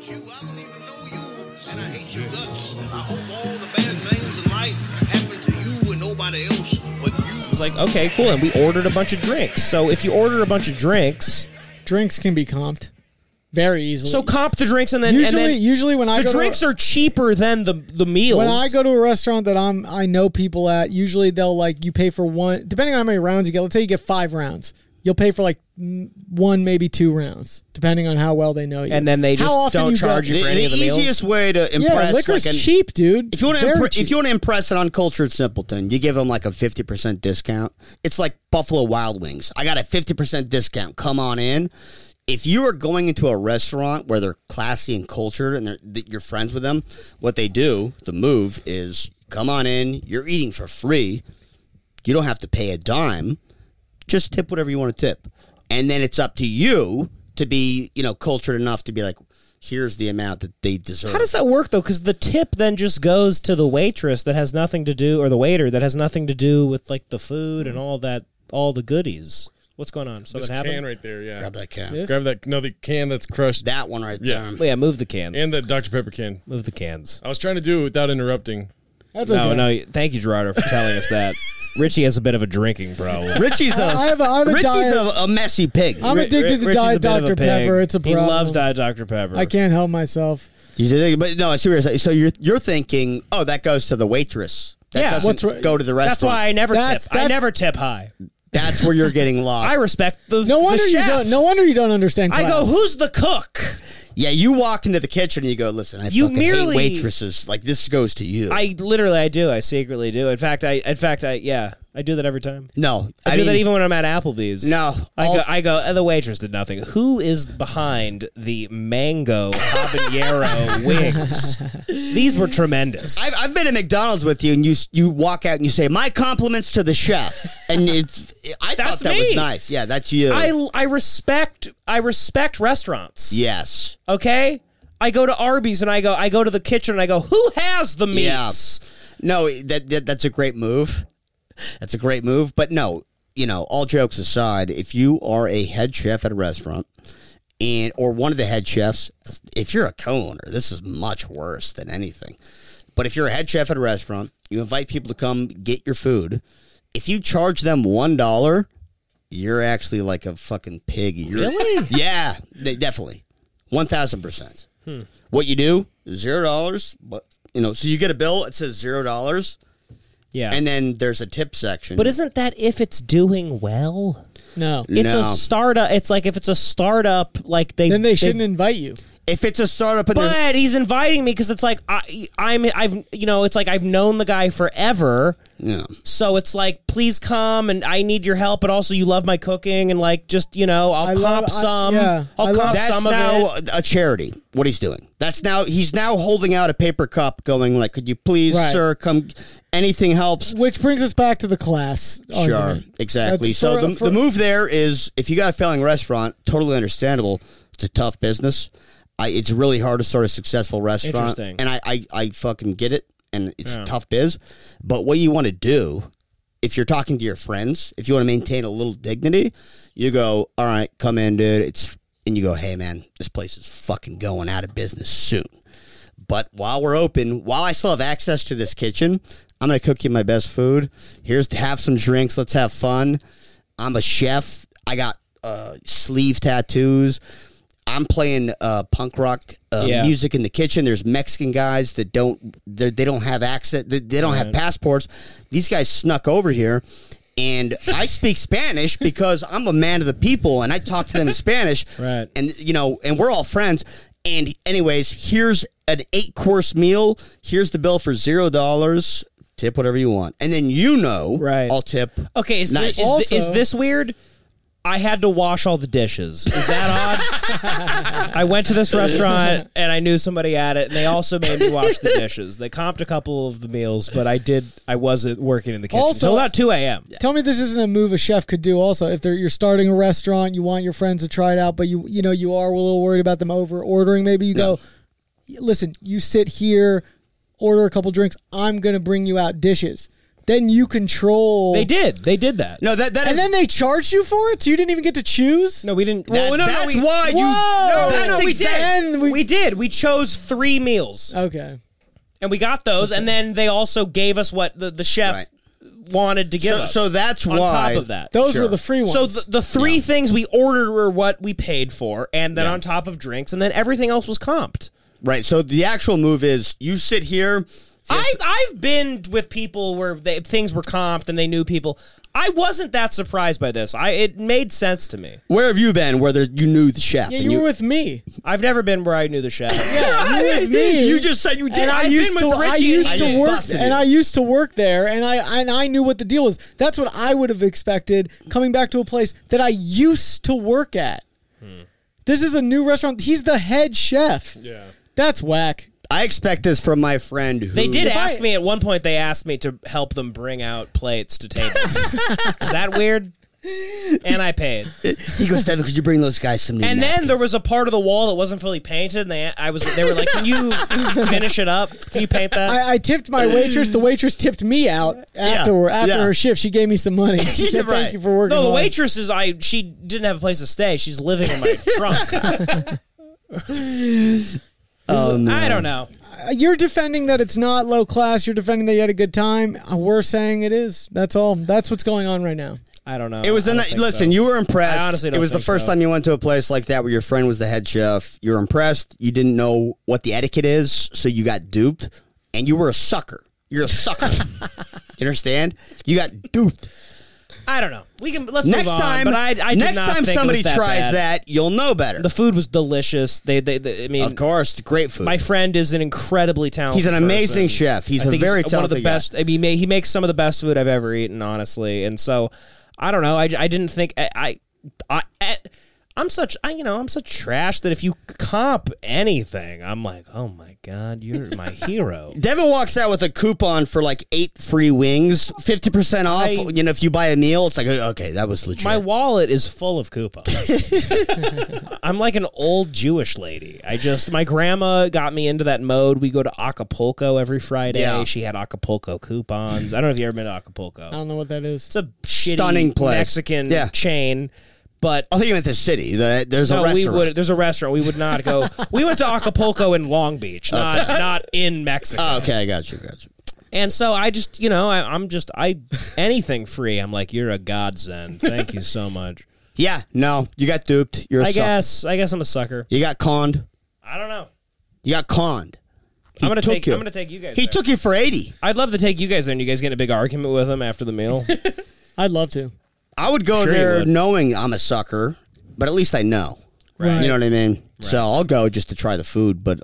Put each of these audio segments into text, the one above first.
you. I don't even know you. And I hate your guts. I hope all the bad things in life happen to you and nobody else but you. It was like, okay, cool. And we ordered a bunch of drinks. So if you order a bunch of drinks, Drinks can be comped very easily. so comp the drinks and then Usually when I the go drinks to are cheaper than the meals. when I go to a restaurant that I know people at, usually they'll you pay for one, depending on how many rounds you get. Let's say you get 5 rounds. You'll pay for 1, maybe 2 rounds, depending on how well they know you. And then they just don't charge you for any of the meals. The easiest way to impress, liquor's cheap, dude. If you want to impress an uncultured simpleton, you give them a 50% discount. It's like Buffalo Wild Wings. I got a 50% discount. Come on in. If you are going into a restaurant where they're classy and cultured and you're friends with them, what they do, the move is come on in. You're eating for free. You don't have to pay a dime. Just tip whatever you want to tip. And then it's up to you to be, cultured enough to be like, here's the amount that they deserve. How does that work, though? Because the tip then just goes to the waitress that has nothing to do, or the waiter that has nothing to do with, the food and all that, all the goodies. What's going on? This can right there, yeah. Grab that can. This? Grab that. No, the can that's crushed. That one right there. Well, yeah, move the cans. And the Dr. Pepper can. Move the cans. I was trying to do it without interrupting. That's okay. No, thank you, Gerardo, for telling us that. Richie has a bit of a drinking problem. Richie's Richie's a messy pig. I'm addicted to Richie's Diet a bit of Dr. a pig. Pepper. It's a problem. He loves Diet Dr. Pepper. I can't help myself. But no, seriously. So you're thinking, oh, that goes to the waitress. That doesn't go to the restaurant. That's why I never tip. I That's- never tip high. That's where you're getting lost. I respect the No wonder the you chef. don't. No wonder you don't understand class. I go, who's the cook? Yeah, you walk into the kitchen and you go, listen, I You fucking merely- hate waitresses. This goes to you. I do. I secretly do. In fact, I do that every time. No. I do that even when I'm at Applebee's. No. I go, the waitress did nothing. Who is behind the mango habanero wings? These were tremendous. I've been at McDonald's with you, and you walk out and you say, my compliments to the chef. And I thought that was nice. Yeah, that's you. I respect restaurants. Yes. Okay? I go to Arby's and I go to the kitchen and I go, who has the meats? Yeah. No, that's a great move. That's a great move. But no, all jokes aside, if you are a head chef at a restaurant or one of the head chefs, if you're a co-owner, this is much worse than anything. But if you're a head chef at a restaurant, you invite people to come get your food. If you charge them $1, you're actually like a fucking pig. Really? Yeah, definitely. 1,000%. What you do, $0, but so you get a bill, it says $0. Yeah. And then there's a tip section. But isn't that if it's doing well? No. It's a startup. It's like if it's a startup, then they shouldn't invite you. If it's a startup, but he's inviting me because it's like it's like I've known the guy forever. Yeah. So it's like, please come, and I need your help, but also you love my cooking, and I'll comp some. I'll comp that's some of now it. a charity. What he's doing. He's now holding out a paper cup, going like, "Could you please, sir, come? Anything helps." Which brings us back to the class. Sure, argument. exactly. So the move there is, if you got a failing restaurant, totally understandable. It's a tough business. It's really hard to start a successful restaurant. Interesting. And I fucking get it. And it's a tough biz. But what you want to do, if you're talking to your friends, if you want to maintain a little dignity, you go, all right, come in, dude. And you go, hey, man, this place is fucking going out of business soon. But while we're open, while I still have access to this kitchen, I'm going to cook you my best food. Here's to have some drinks. Let's have fun. I'm a chef. I got sleeve tattoos. I'm playing punk rock music in the kitchen. There's Mexican guys that they don't have access. They don't have passports. These guys snuck over here, and I speak Spanish because I'm a man of the people, and I talk to them in Spanish. Right. And and we're all friends. And anyways, here's an 8-course meal. Here's the bill for $0. Tip whatever you want, and then right. I'll tip. Okay, is this weird? I had to wash all the dishes. Is that odd? I went to this restaurant and I knew somebody at it, and they also made me wash the dishes. They comped a couple of the meals, but I wasn't working in the kitchen until about 2 a.m. Tell me this isn't a move a chef could do also. If you're starting a restaurant, you want your friends to try it out, but you are a little worried about them over ordering. Maybe you go, listen, you sit here, order a couple drinks. I'm going to bring you out dishes. then you control. They did that. No, that And is. then they charged you for it, so you didn't even get to choose. No, we didn't. That's why you. Whoa! That's we exact- did. We did. We chose 3 meals, Okay. and we got those, and then they also gave us what the chef Right. wanted to give us. So that's on why. top of that. Those Sure. were the free ones. So the 3 things we ordered were what we paid for, and then on top of drinks, and then everything else was comped. Right. So the actual move is you sit here. I've been with people where things were comped and they knew people. I wasn't that surprised by this. It made sense to me. Where have you been? Where you knew the chef? yeah, and you were with me. I've never been where I knew the chef. Yeah, you were with me. You just said you did. And I I've used been to, with I Richie used and to I work, busted and you. I used to work there, and I knew what the deal was. That's what I would have expected coming back to a place that I used to work at. This is a new restaurant. He's the head chef. Yeah. That's whack. I expect this from my friend. Who, They did If ask I- me at one point. They asked me to help them bring out plates to tables. Is that weird? And I paid. He goes, Devin, could you bring those guys some new And then napkins?" there was a part of the wall that wasn't fully painted, and they were like, "Can you finish it up? Can you paint that?" I tipped my waitress. The waitress tipped me out after yeah. her shift. She gave me some money. She said, Right. "Thank you for working." No, the hard." waitress is she didn't have a place to stay. She's living in my trunk. I don't know. You're defending that it's not low class. You're defending that you had a good time. We're saying it is. That's all. That's what's going on right now. I don't know. It was I a don't night. think Listen, so. you were impressed. I honestly don't it was the think first so. time you went to a place like that where your friend was the head chef. You were impressed. You didn't know what the etiquette is, so you got duped, and you were a sucker. You're a sucker. You understand? You got duped. I don't know. Let's Next move on. time, But I did next not time think it somebody was that tries bad. that, you'll know better. The food was delicious. I mean, Of course, great food. my friend is an incredibly talented. He's an amazing person. chef. He's I a think very one of the talented guy. best. I mean, he makes some of the best food I've ever eaten, honestly. And so, I don't know. I didn't think I'm such trash that if you comp anything, I'm like, oh my god, you're my hero. Devin walks out with a coupon for like 8 free wings, 50% off. If you buy a meal, it's like, okay, that was legit. My wallet is full of coupons. I'm like an old Jewish lady. My grandma got me into that mode. We go to Acapulco every Friday. Yeah. She had Acapulco coupons. I don't know if you ever been to Acapulco. I don't know what that is. It's a shitty Stunning place. Mexican Yeah. chain. But I think you meant the city. There's a restaurant. there's a restaurant. We would not go. We went to Acapulco in Long Beach, not in Mexico. Oh, okay, I got you. And so I just, anything free. I'm like, you're a godsend. Thank you so much. Yeah, no, you got duped. You're a sucker. I guess I'm a sucker. You got conned. I don't know. You got conned. I'm gonna take you. you guys. He there. took you for 80. I'd love to take you guys there, and you guys get in a big argument with him after the meal. I'd love to. I would go Sure you there would. knowing I'm a sucker, but at least I know. Right. You know what I mean? So I'll go just to try the food, but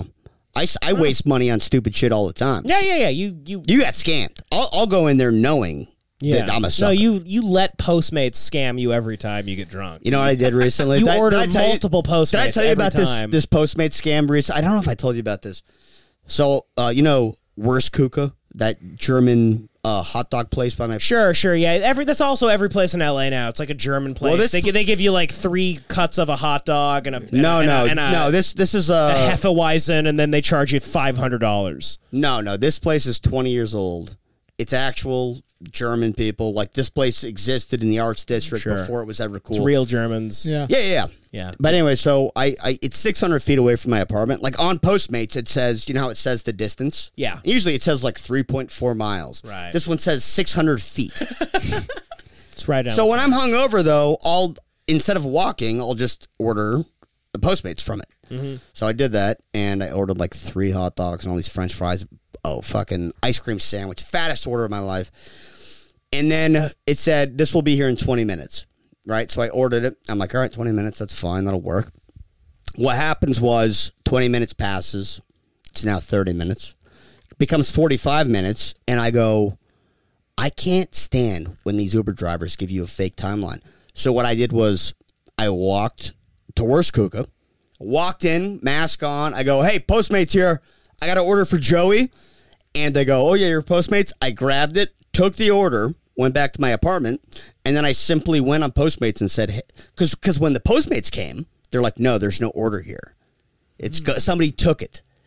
I waste money on stupid shit all the time. yeah. You You got scammed. I'll go in there knowing that I'm a sucker. No, you let Postmates scam you every time you get drunk. You know what I did recently? You Did I- order did I tell you- multiple Postmates. Did I tell you every about time. this Postmate scam recently? I don't know if I told you about this. So, Wurst Kuka, that German hot dog place by my... Sure, yeah. That's also every place in LA now. It's like a German place. Well, they give you like 3 cuts of a hot dog and a This is a Hefeweizen, and then they charge you $500. No. This place is 20 years old. It's actual German people. Like, this place existed in the Arts District Sure. before it was ever cool. It's real Germans. Yeah. Yeah. But anyway, so it's 600 feet away from my apartment. Like, on Postmates, it says, you know how it says the distance? Yeah. Usually it says like 3.4 miles. Right. This one says 600 feet. It's right down. So when I'm hungover, though, instead of walking, I'll just order the Postmates from it. Mm-hmm. So I did that, and I ordered like 3 hot dogs and all these French fries. Oh, fucking ice cream sandwich. Fattest order of my life. And then it said, this will be here in 20 minutes. Right? So I ordered it. I'm like, all right, 20 minutes. That's fine. That'll work. What happens was 20 minutes passes. It's now 30 minutes. It becomes 45 minutes. And I go, I can't stand when these Uber drivers give you a fake timeline. So what I did was I walked to Wurst Kuka, walked in, mask on. I go, hey, Postmates here. I got an order for Joey. And they go, oh, yeah, your Postmates. I grabbed it, took the order, went back to my apartment, and then I simply went on Postmates and said, because when the Postmates came, they're like, no, there's no order here. Somebody took it.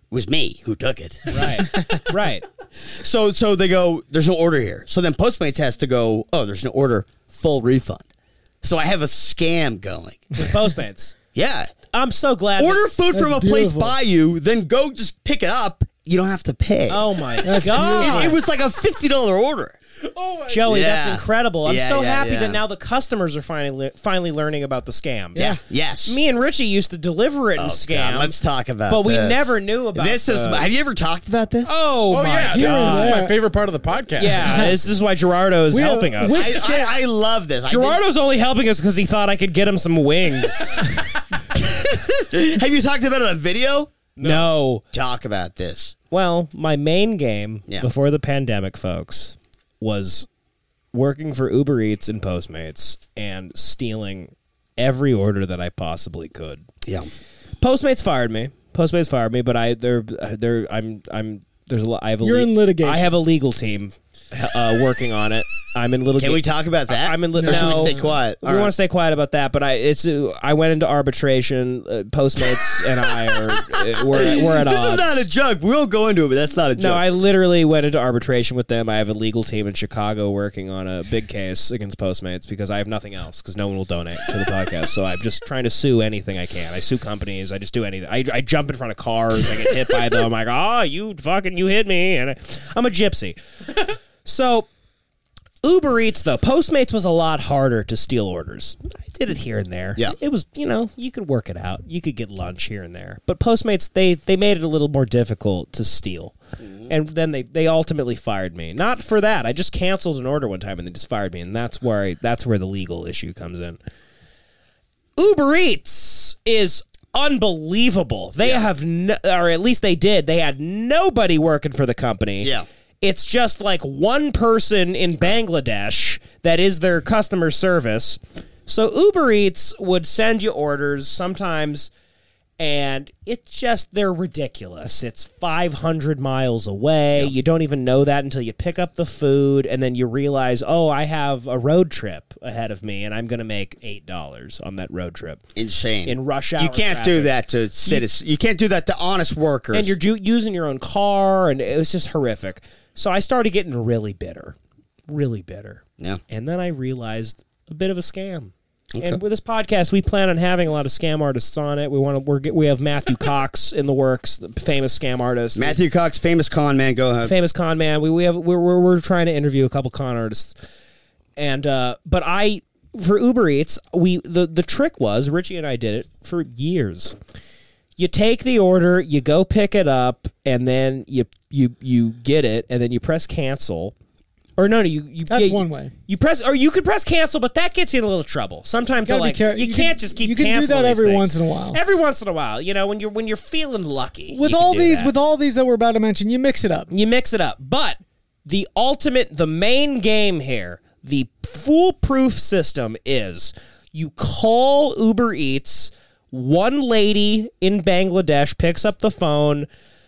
was me who took it. Right. Right. So they go, there's no order here. So then Postmates has to go, oh, there's no order, full refund. So I have a scam going. With Postmates. Yeah. I'm so glad. Order food from a place beautiful. by you, then go just pick it up. You don't have to pay. Oh my That's God. It was like a $50 order. Joey, Yeah. that's incredible. I'm Yeah, so yeah, happy yeah. that now the customers are finally learning about the scams. Yeah. Yes. Me and Richie used to deliver it in Oh, scam. God, let's talk about But we this. never knew about this. Is have you ever talked about this? Oh, Oh my yeah, God. this is my favorite part of the podcast. Yeah, this is why Gerardo's We- helping us. we- I love this. I didn't- Gerardo's only helping us because he thought I could get him some wings. have you talked about it on video? No. Talk about this. Well, my main game Yeah. before the pandemic, folks, was working for Uber Eats and Postmates and stealing every order that I possibly could. Yeah. Postmates fired me. But there's a lot. I have a You're in litigation. I have a legal team working on it. I'm in litigation. Can we talk about that? I'm in Or should we no. stay quiet? We want to stay quiet about that, but I went into arbitration. Postmates and I are we're at This odds. is not a joke. We won't go into it, but that's not a joke. No, I literally went into arbitration with them. I have a legal team in Chicago working on a big case against Postmates because I have nothing else because no one will donate to the podcast. So I'm just trying to sue anything I can. I sue companies. I just do anything. I jump in front of cars. I get hit by them. I'm like, oh, you hit me. And I'm a gypsy. So Uber Eats, though, Postmates was a lot harder to steal orders. I did it here and there. Yeah. It was, you could work it out. You could get lunch here and there. But Postmates, they made it a little more difficult to steal. And then they ultimately fired me. Not for that. I just canceled an order one time and they just fired me. And that's where the legal issue comes in. Uber Eats is unbelievable. They have, or at least they did. They had nobody working for the company. Yeah. It's just like one person in Bangladesh that is their customer service. So Uber Eats would send you orders sometimes, and it's just, they're ridiculous. It's 500 miles away. You don't even know that until you pick up the food, and then you realize, oh, I have a road trip ahead of me, and I'm going to make $8 on that road trip. Insane. In rush hour You can't do traffic. that to citizens. You can't do that to honest workers. And you're using your own car, and it was just horrific. So I started getting really bitter. Yeah. And then I realized a bit of a scam. Okay. And with this podcast, we plan on having a lot of scam artists on it. We have Matthew Cox in the works, the famous scam artist. Matthew Cox, famous con man. Go ahead. Famous con man. We're trying to interview a couple con artists. And but for Uber Eats, the trick was Richie and I did it for years. You take the order, you go pick it up, and then you get it, and then you press cancel. Or no, That's one way. You press, or you could press cancel, but that gets you in a little trouble. Sometimes they're like, you can't just keep. You can do canceling that these every things. once in a while. Every once in a while, when you're feeling lucky. With you can all do these, that. with all these that we're about to mention, you mix it up. You mix it up. But the main game here, the foolproof system is you call Uber Eats. One lady in Bangladesh picks up the phone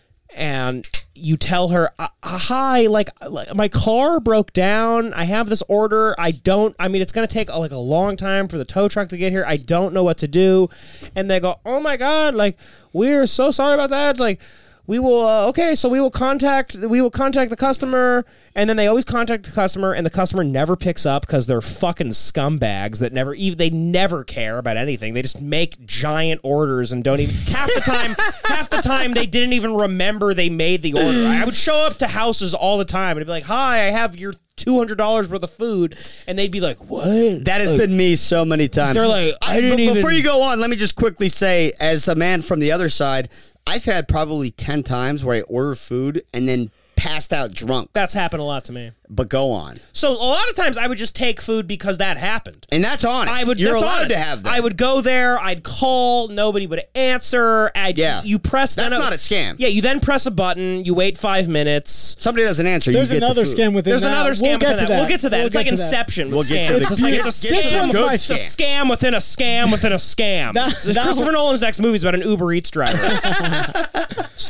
and you tell her, hi, like my car broke down. I have this order. It's going to take a long time for the tow truck to get here. I don't know what to do. And they go, oh my God, like, we're so sorry about that. Like, we will, we will contact the customer. And then they always contact the customer, and the customer never picks up because they're fucking scumbags that they never care about anything. They just make giant orders and don't even half the time they didn't even remember they made the order. I would show up to houses all the time and I'd be like, hi, I have your $200 worth of food, and they'd be like, what? That has been me so many times. They're like, Before you go on, let me just quickly say, as a man from the other side, I've had probably 10 times where I order food and then passed out drunk. That's happened a lot to me. But go on. So a lot of times I would just take food because that happened. And that's honest. You're allowed to have that. I would go there. I'd call. Nobody would answer. You press. That's not a scam. Yeah, you then press a button. You wait 5 minutes. Somebody doesn't answer. There's you get another the food. scam within There's that. another scam We'll within that. We'll get to that. We'll It's like get to that. Inception with We'll get to scams. the It's like good- it's a get to the scam. good It's a scam. scam within a scam within a scam. That Christopher Nolan's next movie is about an Uber Eats driver.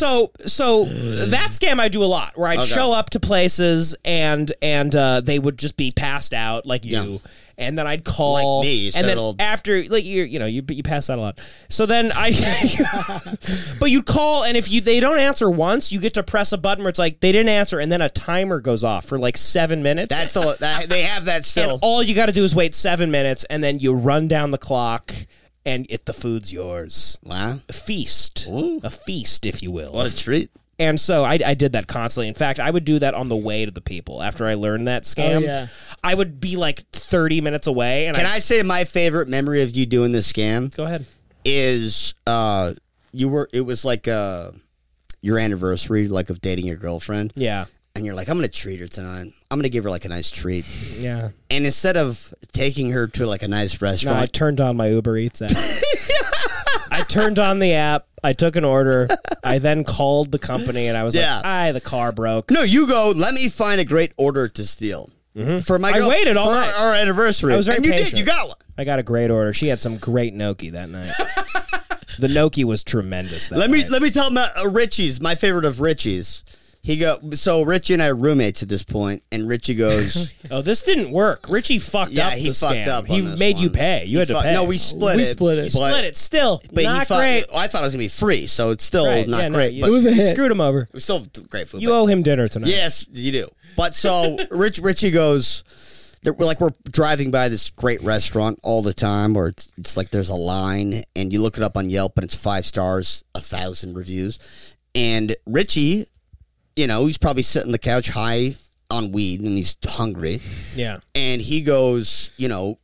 So that scam I do a lot, where I'd show up to places and they would just be passed out like you. Yeah. And then I'd call, like me, and then after, like you pass out a lot. So then but you'd call, and if they don't answer once, you get to press a button where it's like they didn't answer, and then a timer goes off for like 7 minutes. That's they have that still. And all you got to do is wait 7 minutes, and then you run down the clock, and the food's yours. Wow, a feast, if you will. What a treat. And so I did that constantly. In fact, I would do that on the way to the people after I learned that scam. Oh, yeah. I would be like 30 minutes away. And Can I say my favorite memory of you doing this scam? Go ahead. Is it was like your anniversary, like of dating your girlfriend. Yeah. And you're like, I'm going to treat her tonight. I'm going to give her like a nice treat. Yeah. And instead of taking her to like a nice restaurant. No, I turned on my Uber Eats app. I turned on the app. I took an order. I then called the company, and I was like, the car broke. No, you go, let me find a great order to steal. Mm-hmm. For my girl, I waited all night. Our anniversary. I was very and you patient. did. You got one. I got a great order. She had some great gnocchi that night. The gnocchi was tremendous that night. Let me tell him Richie's, my favorite of Richie's. So Richie and I are roommates at this point, and Richie goes, "Oh, this didn't work." Richie fucked up. He the fucked scam. up. He made you pay. You had to pay. No, we split it. We split it. Split it. Still, but not great. I thought it was gonna be free, so it's still not great. You, but it was a hit. You screwed him over. It was still great food. You owe him dinner tonight. Yes, you do. But so Richie goes. We're driving by this great restaurant all the time, where it's like there's a line, and you look it up on Yelp, and it's 5 stars, 1,000 reviews, and Richie. He's probably sitting on the couch high on weed and he's hungry. Yeah. And he goes,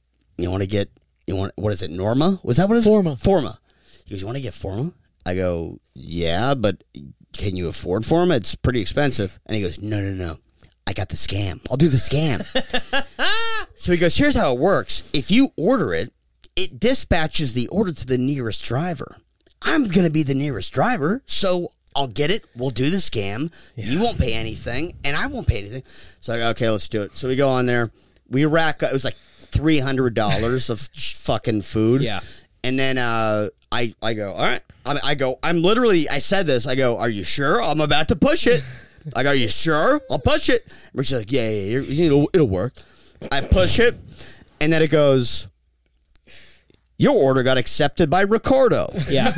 what is it, Norma? Was that what it is? Forma. He goes, you want to get Forma? I go, yeah, but can you afford Forma? It's pretty expensive. And he goes, no. I got the scam. I'll do the scam. So he goes, here's how it works. If you order it, it dispatches the order to the nearest driver. I'm going to be the nearest driver, so I'll get it. We'll do the scam. Yeah. You won't pay anything, and I won't pay anything. So I go, okay, let's do it. So we go on there. We rack up. It was like $300 of fucking food. Yeah. And then I go, all right. I said this. I go, are you sure? I'm about to push it. I go, are you sure? I'll push it. Richie's like, yeah, it'll work. I push it, and then it goes, your order got accepted by Ricardo. Yeah.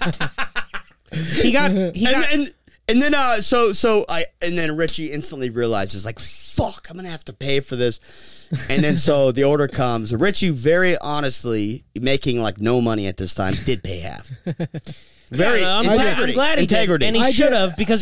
And then Richie instantly realizes, like, fuck, I'm gonna have to pay for this. And then so the order comes. Richie, very honestly, making like no money at this time, did pay half. I'm glad he did. And he should have, because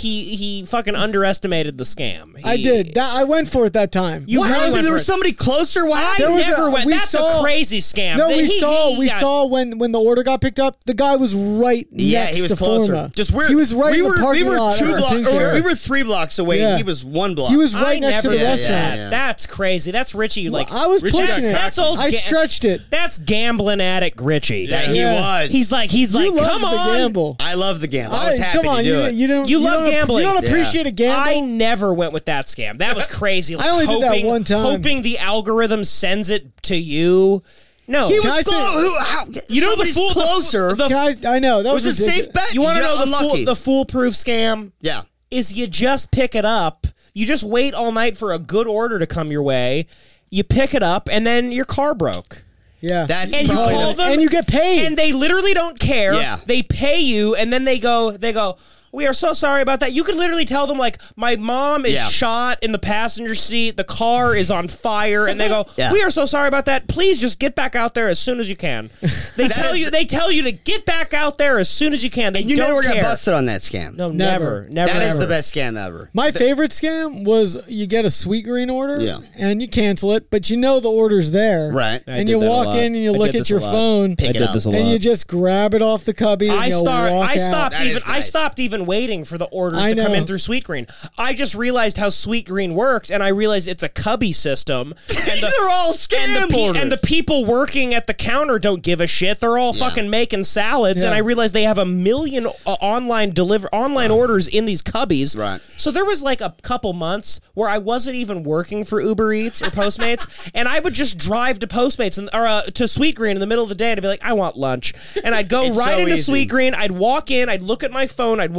he fucking underestimated the scam. I did. I went for it that time. There was somebody closer? I never went. That's a crazy scam. No, we saw when the order got picked up, the guy was right next he was to closer. Forma. He was right in the parking lot. We were 3 blocks away, and he was 1 block. He was right next to the restaurant. Yeah. That's crazy. That's Richie. Like, I was pushing it. I stretched it. That's gambling addict Richie. Yeah, he was. He's like, come on. Gamble. I love the gamble. I was happy to do it. You love gambling. You don't appreciate a gamble? I never went with that scam. That was crazy. Like, I only did that one time. Hoping the algorithm sends it to you. No. He was close. You know the fool closer. I know. That was a safe bet. You want to know the foolproof scam? Yeah. Is you just pick it up. You just wait all night for a good order to come your way. You pick it up, and then your car broke. Yeah. And you call them, and you get paid. And they literally don't care. Yeah. They pay you, and then they go, we are so sorry about that. You could literally tell them, like, my mom is shot in the passenger seat. The car is on fire. And they go, we are so sorry about that. Please just get back out there as soon as you can. They tell you to get back out there as soon as you can. They and you don't never care. Got busted on that scam. No, never. That is the best scam ever. My favorite scam was you get a Sweetgreen order and you cancel it, but you know the order's there. Right. And you walk in and you look at your phone and you just grab it off the cubby and I stopped even waiting for the orders to come in through Sweetgreen. I just realized how Sweetgreen worked, and I realized it's a cubby system. These are all scam orders. And the people working at the counter don't give a shit. They're all fucking making salads, and I realized they have 1 million online orders in these cubbies. Right. So there was like a couple months where I wasn't even working for Uber Eats or Postmates, and I would just drive to Postmates or to Sweetgreen in the middle of the day, and I'd be like, I want lunch, and I'd go into Sweetgreen. I'd walk in, I'd look at my phone, I'd walk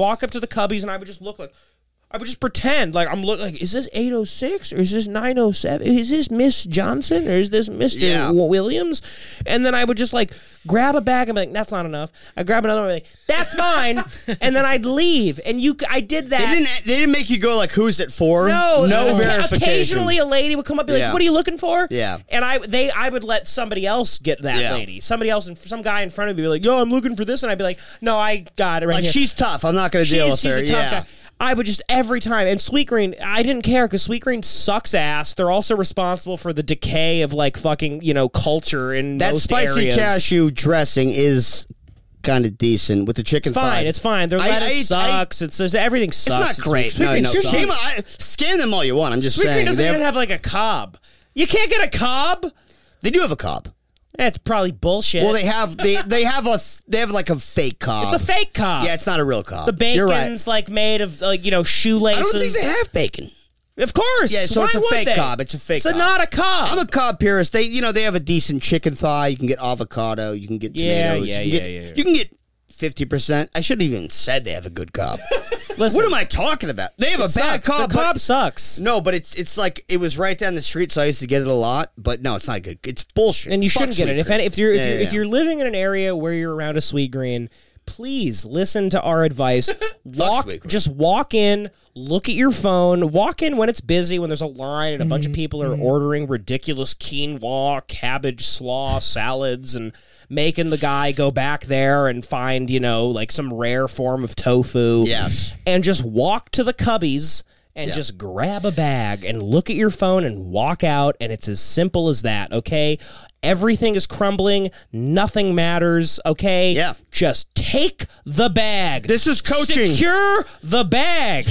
walk up to the cubbies and I would just look like, I would just pretend like I'm looking like, is this 806 or is this 907? Is this Miss Johnson or is this Mr. Williams? And then I would just like grab a bag and be like, that's not enough. I grab another one and be like, that's mine. And then I'd leave. And I did that. They didn't make you go like, who's it for? No verification. Occasionally a lady would come up and be like, what are you looking for? Yeah. And I would let somebody else get that lady. Somebody else, some guy in front of me would be like, yo, I'm looking for this. And I'd be like, no, I got it right here. She's tough. I'm not going to deal with her. She's a tough guy. I would just every time, and Sweetgreen, I didn't care because Sweetgreen sucks ass. They're also responsible for the decay of like fucking culture in that most spicy areas. cashew dressing is kind of decent with the chicken. It's fine. Their lettuce sucks. Everything sucks. It's not great. Sweetgreen Scam them all you want. I'm just saying. Sweetgreen doesn't even have like a Cobb. You can't get a Cobb. They do have a Cobb. That's probably bullshit. Well, they have like a fake Cobb. It's a fake Cobb. Yeah, it's not a real Cobb. The bacon's like made of shoelaces. I don't think they have bacon. Of course. Yeah, so Why it's a would fake they? Cobb. It's a fake It's Cobb. not a Cobb. I'm a Cobb purist. They have a decent chicken thigh. You can get avocado. You can get tomatoes. You can get 50%. I shouldn't even said they have a good Cobb. Listen, what am I talking about? They have a bad Cobb. The Cobb sucks. No, but it's like it was right down the street, so I used to get it a lot. But no, it's not good. It's bullshit. And you shouldn't get it. If you're living in an area where you're around a Sweetgreen, please listen to our advice. Walk in, look at your phone. Walk in when it's busy, when there's a line and a bunch of people are ordering ridiculous quinoa, cabbage slaw salads, and making the guy go back there and find, like some rare form of tofu. Yes. And just walk to the cubbies and just grab a bag and look at your phone and walk out, and it's as simple as that, okay? Everything is crumbling. Nothing matters, okay? Yeah. Just take the bag. This is coaching. Secure the bag.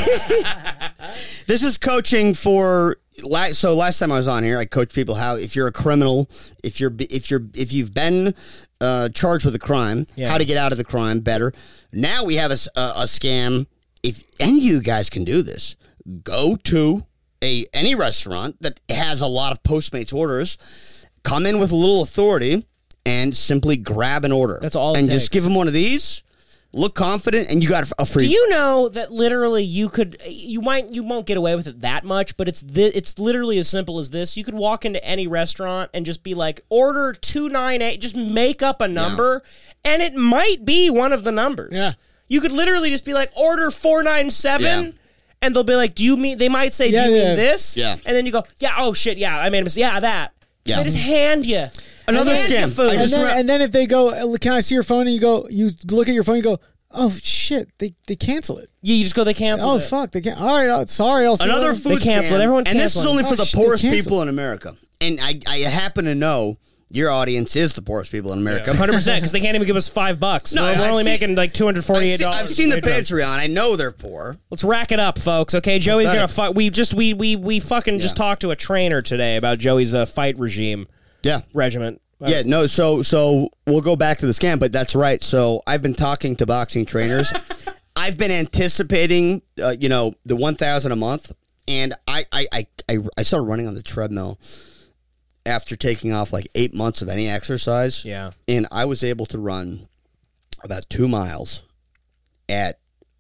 This is coaching for... So last time I was on here, I coached people how if you're a criminal, if you've been charged with a crime, how to get out of the crime better. Now we have a scam. If any of you guys can do this, go to any restaurant that has a lot of Postmates orders, come in with a little authority, and simply grab an order. That's all it and takes. just give them one of these. Look confident, and you got a free. Do you know that literally you won't get away with it that much, but it's literally as simple as this. You could walk into any restaurant and just be like, order 298, just make up a number, and it might be one of the numbers. Yeah. You could literally just be like, order 497, and they'll be like, they might say, do you mean this? Yeah. And then you go, yeah, oh shit, yeah, I made a mistake. Yeah, that. Yeah. They just hand you. Another hand you scam. food. And then if they go, can I see your phone? And you look at your phone, you go, oh shit, they cancel it. Yeah, you just go, they cancel it. Oh fuck, they can't. All right, sorry, I'll see you Another later. food They cancel scam, it. Everyone and this is cancel only it. for the Oh, shit, poorest they cancel people in America. And I happen to know your audience is the poorest people in America. 100%, because they can't even give us $5. No, we're I've only seen- making like $248. I've seen the Right now. Patreon. I know they're poor. Let's rack it up, folks. Okay, Joey's gonna Pathetic. fight. We fucking just talked to a trainer today about Joey's fight regiment. Yeah, no, so we'll go back to the scam, but that's right. So I've been talking to boxing trainers. I've been anticipating, the 1,000 a month, and I started running on the treadmill after taking off like 8 months of any exercise. Yeah. And I was able to run about 2 miles at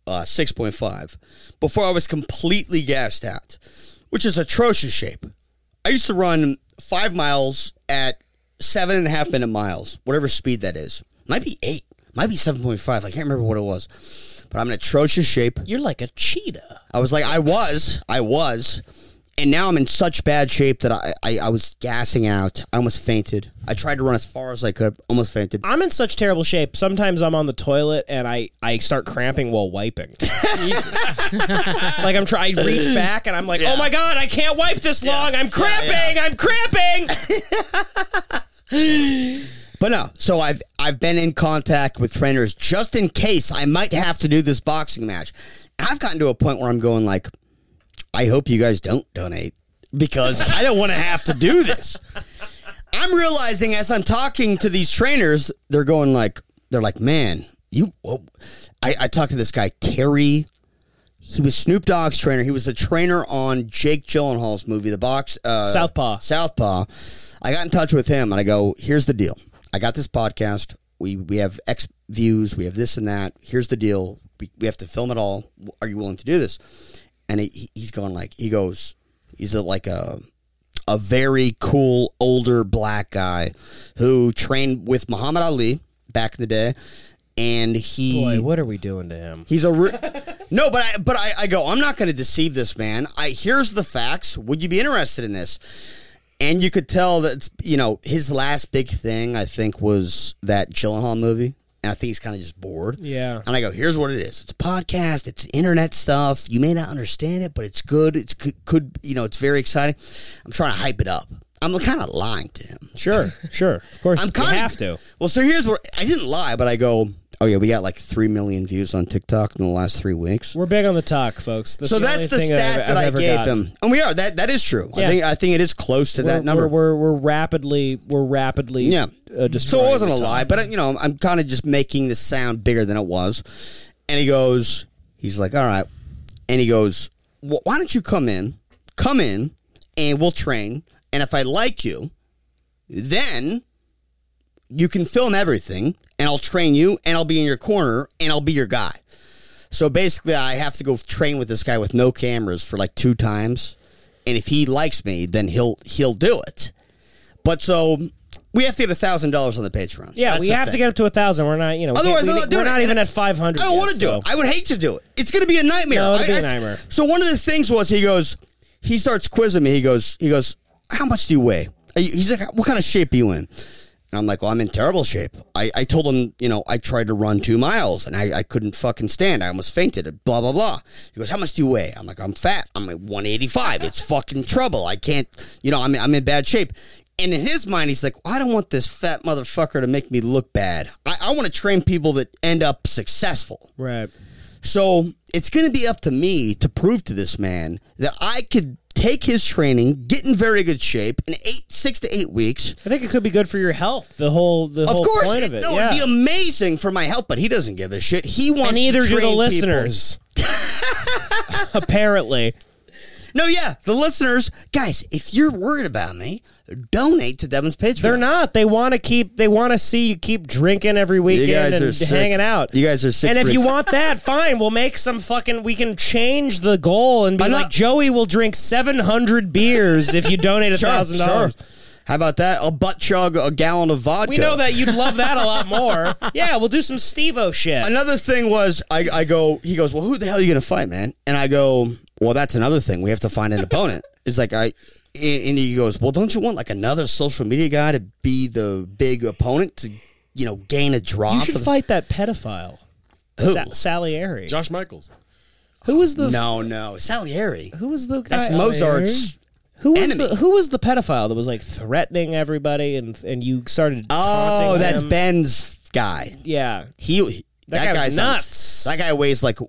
6.5 before I was completely gassed out, which is atrocious shape. I used to run 5 miles at 7.5 minute miles, whatever speed that is. Might be 8, might be 7.5. I can't remember what it was, but I'm in atrocious shape. You're like a cheetah. I was, and now I'm in such bad shape that I was gassing out. I almost fainted. I tried to run as far as I could, almost fainted. I'm in such terrible shape. Sometimes I'm on the toilet and I start cramping while wiping. Like I reach back and I'm like, oh my God, I can't wipe this long. I'm cramping. I'm cramping. But no, so I've been in contact with trainers just in case I might have to do this boxing match. And I've gotten to a point where I'm going like, I hope you guys don't donate because I don't want to have to do this. I'm realizing as I'm talking to these trainers, they're like, man, I talked to this guy, Terry. He was Snoop Dogg's trainer. He was the trainer on Jake Gyllenhaal's movie, Southpaw. I got in touch with him and I go, here's the deal. I got this podcast. we have X views, we have this and that. Here's the deal. We have to film it all. Are you willing to do this? And he's going like, he's like a very cool older black guy who trained with Muhammad Ali back in the day. And Boy, what are we doing to him? He's a no, but I go, I'm not going to deceive this man. Here's the facts. Would you be interested in this? And you could tell that his last big thing, I think, was that Gyllenhaal movie. And I think he's kind of just bored. Yeah. And I go, here's what it is. It's a podcast. It's internet stuff. You may not understand it, but it's good. It's could it's very exciting. I'm trying to hype it up. I'm kind of lying to him. Sure. Of course, you have to. Well, so here's where I didn't lie, but I go, oh yeah, we got like 3 million views on TikTok in the last 3 weeks. We're big on the talk, folks. So that's the stat that I gave him, and we are. That is true. Yeah. I think it is close to that number. We're rapidly yeah. So it wasn't a lie, but I'm kind of just making this sound bigger than it was. And he's like, all right, and he goes, well, why don't you come in, and we'll train. And if I like you, then you can film everything, and I'll train you, and I'll be in your corner, and I'll be your guy. So basically, I have to go train with this guy with no cameras for like 2 times, and if he likes me, then he'll do it. But so we have to get $1,000 on the Patreon. Yeah, we have to get up to 1,000. We're not, Otherwise, I'm not doing it. We're not even at 500. I don't want to do it. I would hate to do it. It's going to be a nightmare. No, it'll be a nightmare. So one of the things was he starts quizzing me. He goes, how much do you weigh? He's like, what kind of shape are you in? And I'm like, well, I'm in terrible shape. I told him, I tried to run 2 miles, and I couldn't fucking stand. I almost fainted, blah, blah, blah. He goes, how much do you weigh? I'm like, I'm fat. I'm like 185. It's fucking trouble. I can't, I'm in bad shape. And in his mind, he's like, well, I don't want this fat motherfucker to make me look bad. I want to train people that end up successful. Right. So it's going to be up to me to prove to this man that I could take his training, get in very good shape in 6 to 8 weeks. I think it could be good for your health. The whole point of it. It'd be amazing for my health, but he doesn't give a shit. He wants and neither to train do the people. listeners. Apparently. No, yeah, the listeners, guys, if you're worried about me, donate to Devin's Patreon. They're not. They want to see you keep drinking every weekend and hanging out. You guys are sick. And if you want that, fine. We'll make we can change the goal and be like, Joey will drink 700 beers if you donate $1,000. Sure. How about that? I'll butt chug a gallon of vodka. We know that you'd love that a lot more. Yeah, we'll do some Steve-O shit. Another thing was, he goes, well, who the hell are you going to fight, man? And I go, well, that's another thing. We have to find an opponent. It's like, and he goes, well, don't you want like another social media guy to be the big opponent to, gain a draw? You should fight that pedophile. Who? Salieri. Josh Michaels. Who was the... No. Salieri. Who was the guy? That's Mozart's Who was enemy. Who was the pedophile that was like threatening everybody and you started taunting him? That's Ben's guy. Yeah. That guy's nuts. That guy weighs like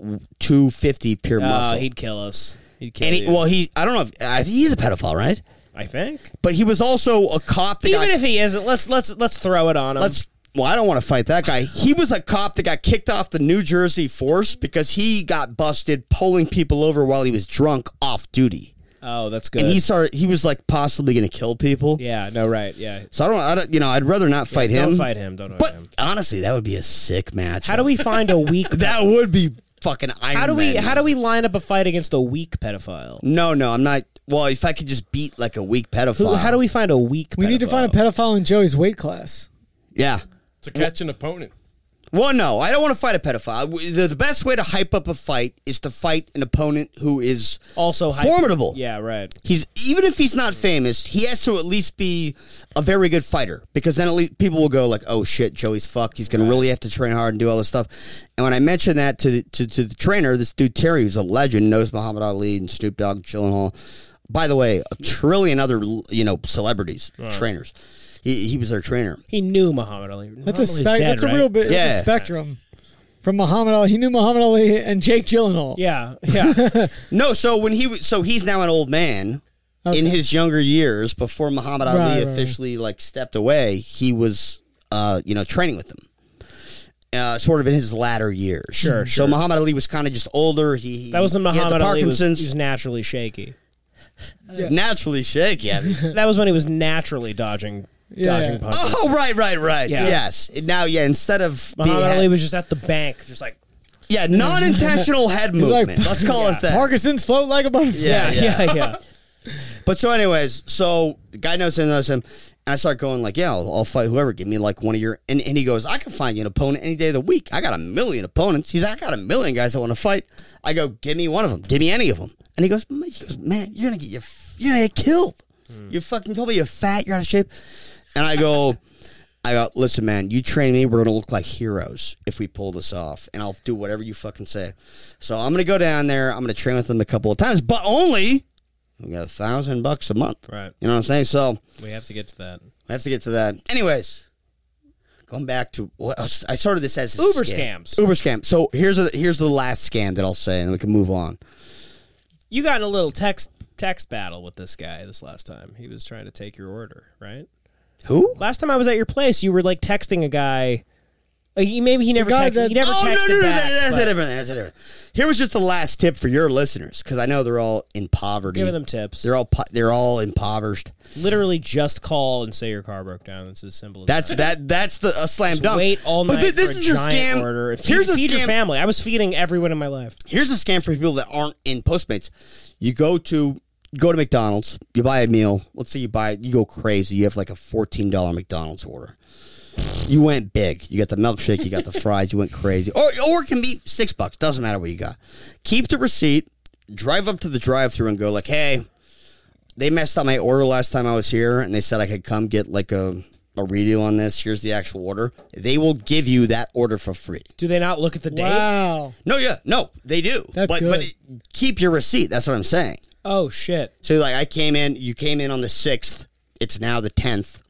250 pure muscle. He'd kill us. He'd kill you. Well, I don't know if he's a pedophile, right? I think. But he was also a cop. Even if he isn't, let's throw it on him. Well, I don't want to fight that guy. He was a cop that got kicked off the New Jersey force because he got busted pulling people over while he was drunk off duty. Oh, that's good. And he was like possibly going to kill people. Yeah, no, right, yeah. So I don't I'd rather not fight him. Don't fight him. But honestly, that would be a sick match. How do we find a weak? That would be fucking Iron Man. How do we line up a fight against a weak pedophile? No, I'm not. Well, if I could just beat like a weak pedophile. How do we find a weak pedophile? We need to find a pedophile in Joey's weight class. Yeah. To catch an opponent. Well, no, I don't want to fight a pedophile. The best way to hype up a fight is to fight an opponent who is also formidable. Yeah, right. Even if he's not famous, he has to at least be a very good fighter, because then at least people will go like, "Oh shit, Joey's fucked. He's going to really have to train hard and do all this stuff." And when I mentioned that to the trainer, this dude Terry, who's a legend, knows Muhammad Ali and Snoop Dogg, Gyllenhaal. By the way, a trillion other celebrities, trainers. He was their trainer. He knew Muhammad Ali. That's a real bit. That's a spectrum. From Muhammad Ali, he knew Muhammad Ali and Jake Gyllenhaal. Yeah. No, so he's now an old man. Okay. In his younger years, before Muhammad Ali officially stepped away, he was training with them. Sort of in his latter years. Sure. So Muhammad Ali was kind of just older. That was when Muhammad Ali was naturally shaky. Naturally shaky. That was when he was naturally dodging dodging punches. Oh, right. Yeah. Yes. Now, instead of Muhammad Ali was just at the bank, just like non-intentional head He's like, movement. Let's call it that. Parkinson's float like a butterfly. yeah. But so, anyways, so the guy knows him, and I start going like, yeah, I'll fight whoever. Give me like one of your, and he goes, I can find you an opponent any day of the week. I got 1 million opponents. He's like, I got 1 million guys that want to fight. I go, give me one of them. Give me any of them. And he goes, man, you're gonna get killed. You fucking told me you're fat, you're out of shape. And I go, listen, man, you train me, we're gonna look like heroes if we pull this off, and I'll do whatever you fucking say. So I'm gonna go down there. I'm gonna train with them a couple of times, but only. We got $1,000 a month. Right. You know what I'm saying? So We have to get to that. Anyways, going back to what I started this as a Uber scam. scams. Uber scam. So here's the last scam that I'll say, and we can move on. You got in a little text battle with this guy this last time. He was trying to take your order, right? Who? Last time I was at your place, you were like texting a guy. Maybe he never texted. He never texted back. That's a different. Here was just the last tip for your listeners, because I know they're all in poverty. Giving them tips. They're all impoverished. Literally, just call and say your car broke down. It's as simple as that. That's a slam Just dunk. wait all night But this for is a a giant scam. order. Here's a feed your scam. family. I was feeding everyone in my life. Here's a scam for people that aren't in Postmates. You go to McDonald's, you buy a meal. Let's say you go crazy. You have like a $14 McDonald's order. You went big. You got the milkshake, you got the fries, you went crazy. Or it can be $6. Doesn't matter what you got. Keep the receipt, drive up to the drive-thru and go like, hey, they messed up my order last time I was here, and they said I could come get like a redo on this. Here's the actual order. They will give you that order for free. Do they not look at the date? Wow. No, they do. That's good. But keep your receipt. That's what I'm saying. Oh, shit. So like you came in on the 6th. It's now the 10th.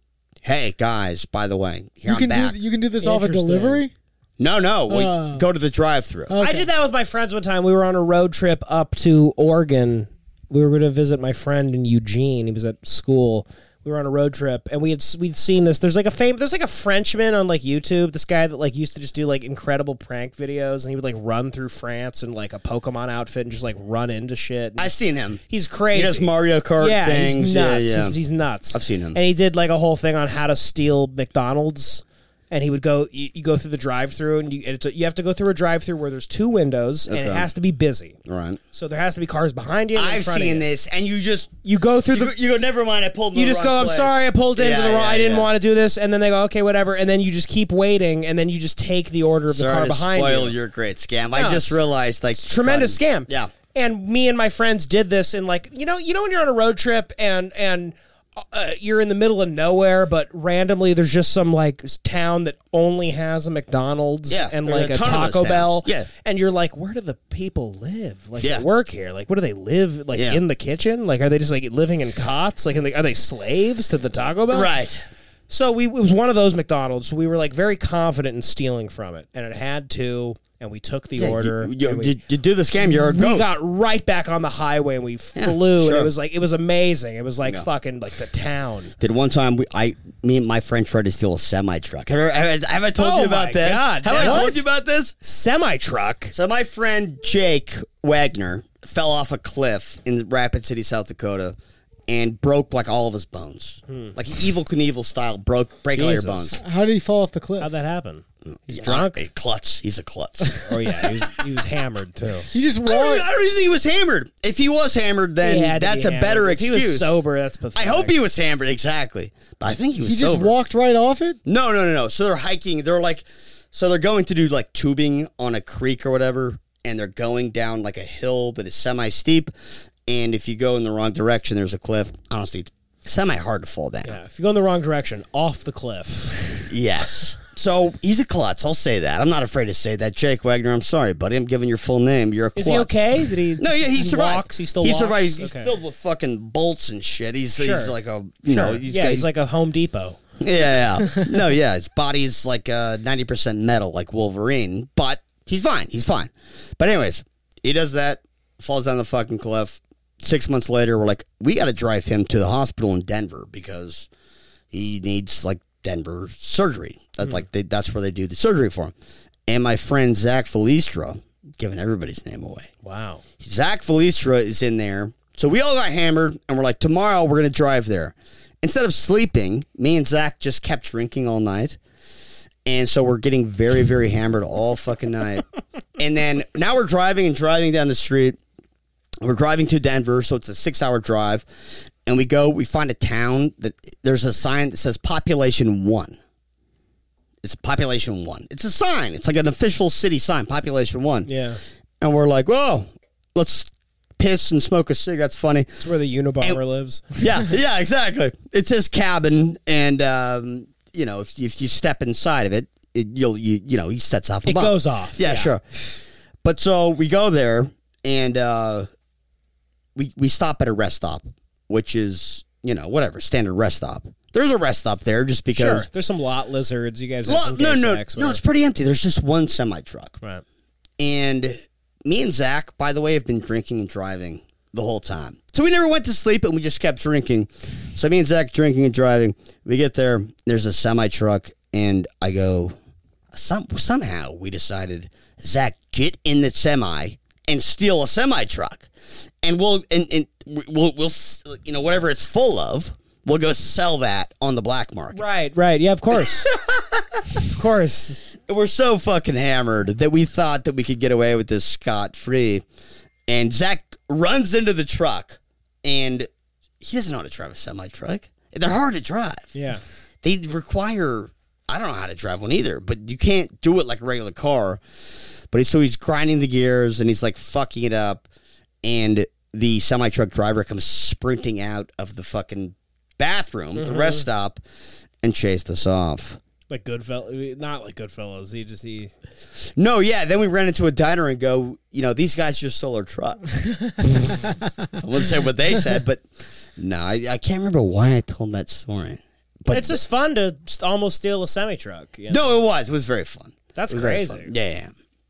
Hey guys, by the way, You can do this off a Interesting. delivery? No. Go to the drive-thru. Okay. I did that with my friends one time. We were on a road trip up to Oregon. We were going to visit my friend in Eugene. He was at school. We were on a road trip, and we'd seen this. There's like a Frenchman on like YouTube. This guy that like used to just do like incredible prank videos, and he would like run through France in like a Pokemon outfit and just like run into shit. I've seen him. He's crazy. He does Mario Kart things. He's nuts. Yeah. He's nuts. I've seen him. And he did like a whole thing on how to steal McDonald's. And he would go. You go through the drive-through, and you have to go through a drive-through where there's 2 windows, and it has to be busy. Right. So there has to be cars behind you. And in I've front of seen you. this, and You go through you go. Never mind. I pulled. You just go, I'm sorry, I pulled into the wrong. I didn't want to do this, and then they go, okay, whatever, and then you just keep waiting, and then you just take the order of the car behind you. Spoil your great scam. I just realized like Tremendous scam. Yeah. And me and my friends did this in like you know when you're on a road trip and you're in the middle of nowhere, but randomly there's just some like town that only has a McDonald's and like a Taco Bell. Yeah. And you're like, where do the people live? Like Yeah. that work here? Like, what do they live like in the kitchen? Like, are they just like living in cots? Like, are they slaves to the Taco Bell? Right. So it was one of those McDonald's. So we were like very confident in stealing from it, and it had to. And we took the order. You do the scam. You're a We ghost. got right back on the highway and we flew, sure. and it was amazing. It was like fucking like the town. Did one time me and my friend tried to steal a semi truck. Have I told you about this? God, have I told you about this? Semi truck. So my friend Jake Wagner fell off a cliff in Rapid City, South Dakota, and broke like all of his bones, like Evel Knievel style. Break all your bones. How did he fall off the cliff? How'd that happen? He's drunk? A klutz. He's a klutz. Oh yeah, he was hammered too. He just I walked. don't even think he was hammered. If he was hammered, then He had to that's be a better hammered. If excuse. He was sober. That's pathetic. I hope he was hammered, exactly. But I think he was He just sober. walked right off it? No. So they're hiking. They're going to do like tubing on a creek or whatever, and they're going down like a hill that is semi-steep. And if you go in the wrong direction, there's a cliff. Honestly, it's semi-hard to fall down. Yeah, if you go in the wrong direction, off the cliff. Yes. So he's a klutz. I'll say that. I'm not afraid to say that. Jake Wagner, I'm sorry, buddy. I'm giving your full name. You're a klutz. Is he okay? Did he? No, yeah, he survived. Walks? He still he walks? survived. He's Okay. filled with fucking bolts and shit. He's like a, Sure. he's He's like a Home Depot. Yeah. No, yeah. His body's like 90% metal, like Wolverine, but he's fine. He's fine. But anyways, he does that, falls down the fucking cliff. 6 months later, we're like, we got to drive him to the hospital in Denver because he needs like Denver surgery. That's that's where they do the surgery for him. And my friend Zach Felistra, giving everybody's name away. Wow. Zach Felistra is in there. So we all got hammered, and we're like, tomorrow we're going to drive there. instead of sleeping, me and Zach just kept drinking all night. And so we're getting very, very hammered all fucking night. And then now we're driving down the street. We're driving to Denver, so it's a 6-hour drive. And we find a town that there's a sign that says population 1. It's population 1. It's a sign. It's like an official city sign, population 1. Yeah. And we're like, whoa, let's piss and smoke a cig. That's funny. It's where the Unabomber lives. Yeah, exactly. It's his cabin, and if you step inside of it, he sets off a bomb. It goes off. Yeah, sure. But so we go there, and we stop at a rest stop, which is whatever, standard rest stop. There's a rest stop there just because. Sure. There's some lot lizards. You guys have some gay sex. No, it's pretty empty. There's just one semi truck. Right. And me and Zach, by the way, have been drinking and driving the whole time. So we never went to sleep, and we just kept drinking. So me and Zach drinking and driving. We get there. There's a semi truck, and I go. Somehow we decided, Zach, get in the semi and steal a semi truck, and we'll whatever it's full of. We'll go sell that on the black market. Right. Yeah, of course. Of course. We're so fucking hammered that we thought that we could get away with this scot-free. And Zach runs into the truck, and he doesn't know how to drive a semi-truck. They're hard to drive. Yeah. They require, I don't know how to drive one either, but you can't do it like a regular car. But so he's grinding the gears, and he's like fucking it up. And the semi-truck driver comes sprinting out of the fucking bathroom, the rest stop, and chased us off. Like Goodfellas, not like Goodfellas. He. No, yeah. Then we ran into a diner and go, these guys just stole our truck. I wouldn't say what they said, but no, I can't remember why I told that story. But it's just fun to almost steal a semi truck. No, it was. It was very fun. That's crazy. Yeah.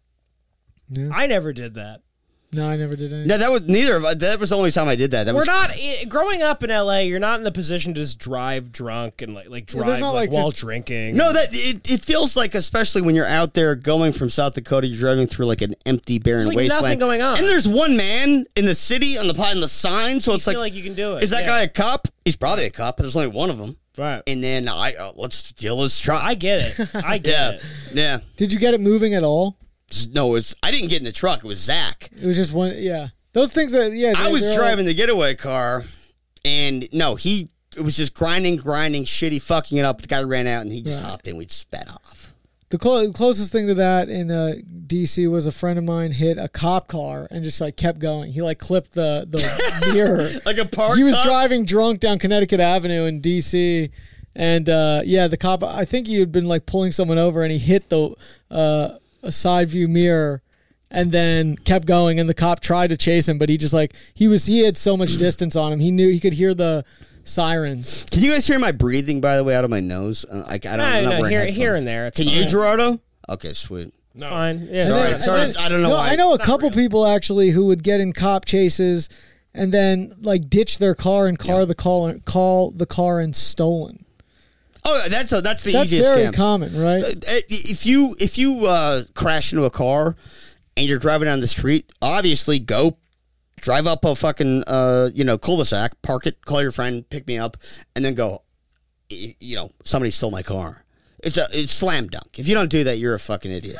I never did that. No, I never did anything. No, that was neither of us. That was the only time I did that. Growing up in LA, you're not in the position to just drive drunk and like drive while drinking. No, it feels like, especially when you're out there going from South Dakota, you're driving through like an empty, barren There's wasteland. nothing going on. And there's one man in the city on the sign, so it's feel like you can do it. Is that guy a cop? He's probably a cop, but there's only one of them. Right. And then let's steal his truck. I get it. It. Yeah. Did you get it moving at all? No, I didn't get in the truck. It was Zach. It was just one. Yeah. Those things that, I was driving the getaway car, and it was just grinding, shitty, fucking it up. The guy ran out, and he just hopped in. We sped off. The closest thing to that in D.C. was a friend of mine hit a cop car and just like kept going. He like clipped the mirror. Like a park He was cop? driving drunk down Connecticut Avenue in D.C. And the cop, I think he had been like pulling someone over, and he hit the a side view mirror and then kept going, and the cop tried to chase him, but he just like he had so much distance on him. He could hear the sirens. Can you guys hear my breathing, by the way, out of my nose? I'm not wearing headphones. Here and there. Can you, Gerardo? Okay, sweet. No. Fine. Yeah. Sorry, I don't know why. I know a couple people actually who would get in cop chases and then like ditch their car and call the car and stolen. Oh, that's the That's easiest very scam. common, right? If you crash into a car and you're driving down the street, obviously go drive up a fucking cul-de-sac, park it, call your friend, pick me up, and then go. Somebody stole my car. It's slam dunk. If you don't do that, you're a fucking idiot.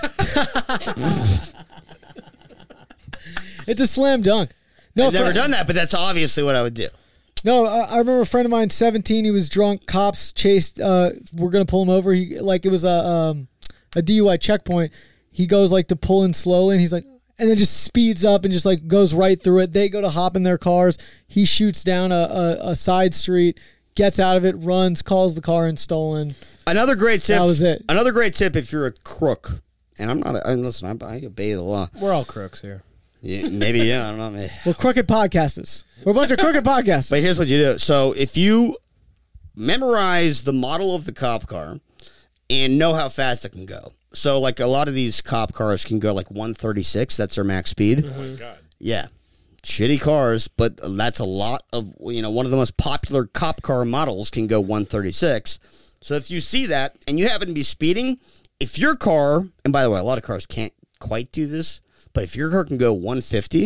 It's a slam dunk. No, I've never done that, but that's obviously what I would do. No, I remember a friend of mine, 17. He was drunk. Cops chased. We're gonna pull him over. It was a DUI checkpoint. He goes like to pull in slowly, and he's like, and then just speeds up and just like goes right through it. They go to hop in their cars. He shoots down a side street, gets out of it, runs, calls the car and stolen. Another great tip. That was it. Another great tip if you're a crook, and I'm not. Listen, I obey the law. We're all crooks here. Yeah, maybe, yeah, I don't know. Maybe. We're crooked podcasters. We're a bunch of crooked podcasters. But here's what you do. So if you memorize the model of the cop car and know how fast it can go. So like a lot of these cop cars can go like 136. That's their max speed. Oh, my God. Yeah. Shitty cars, but that's a lot of, one of the most popular cop car models can go 136. So if you see that and you happen to be speeding, if your car, and by the way, a lot of cars can't quite do this, but if your car can go 150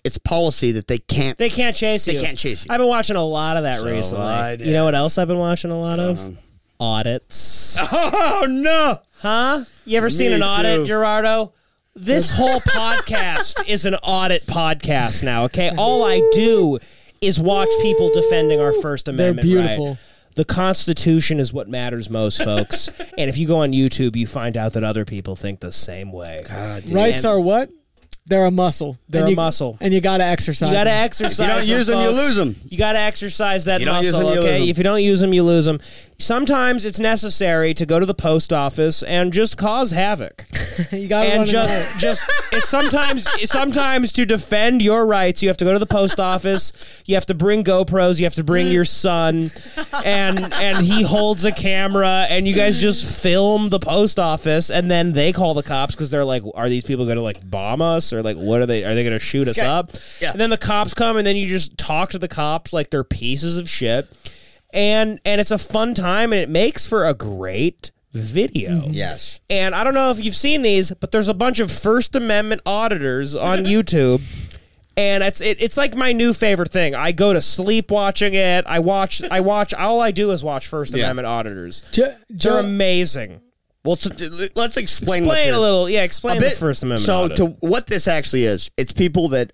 it's policy that they can't chase you. They can't chase you. I've been watching a lot of that recently. I did. You know what else I've been watching a lot of? Audits. Oh no! Huh? You ever seen Me an audit, too. Gerardo? This whole podcast is an audit podcast now, okay? All I do is watch people defending our First Amendment. They're beautiful. Right? The Constitution is what matters most, folks. And if you go on YouTube, you find out that other people think the same way. Rights are what? They're a muscle. They're a muscle. And you got to exercise. You got to them. exercise. If you don't use them, you folks. lose them. You got to exercise that If you don't use muscle, them, you okay? lose 'em. If you don't use them, you lose them. Sometimes it's necessary to go to the post office and just cause havoc. You got to And it's sometimes to defend your rights, you have to go to the post office. You have to bring GoPros. You have to bring your son, and he holds a camera, and you guys just film the post office, and then they call the cops because they're like, "Are these people going to like bomb us, or like what are they? Are they going to shoot us up?" Yeah. And then the cops come, and then you just talk to the cops like they're pieces of shit, and it's a fun time, and it makes for a great video. Yes. And I don't know if you've seen these, but there's a bunch of First Amendment auditors on YouTube. And it's like my new favorite thing. I go to sleep watching it. I watch all I do is watch First Amendment auditors. They're amazing. Well, so, let's explain Explain a little. Yeah, explain the First Amendment So audit. to what this actually is, it's people that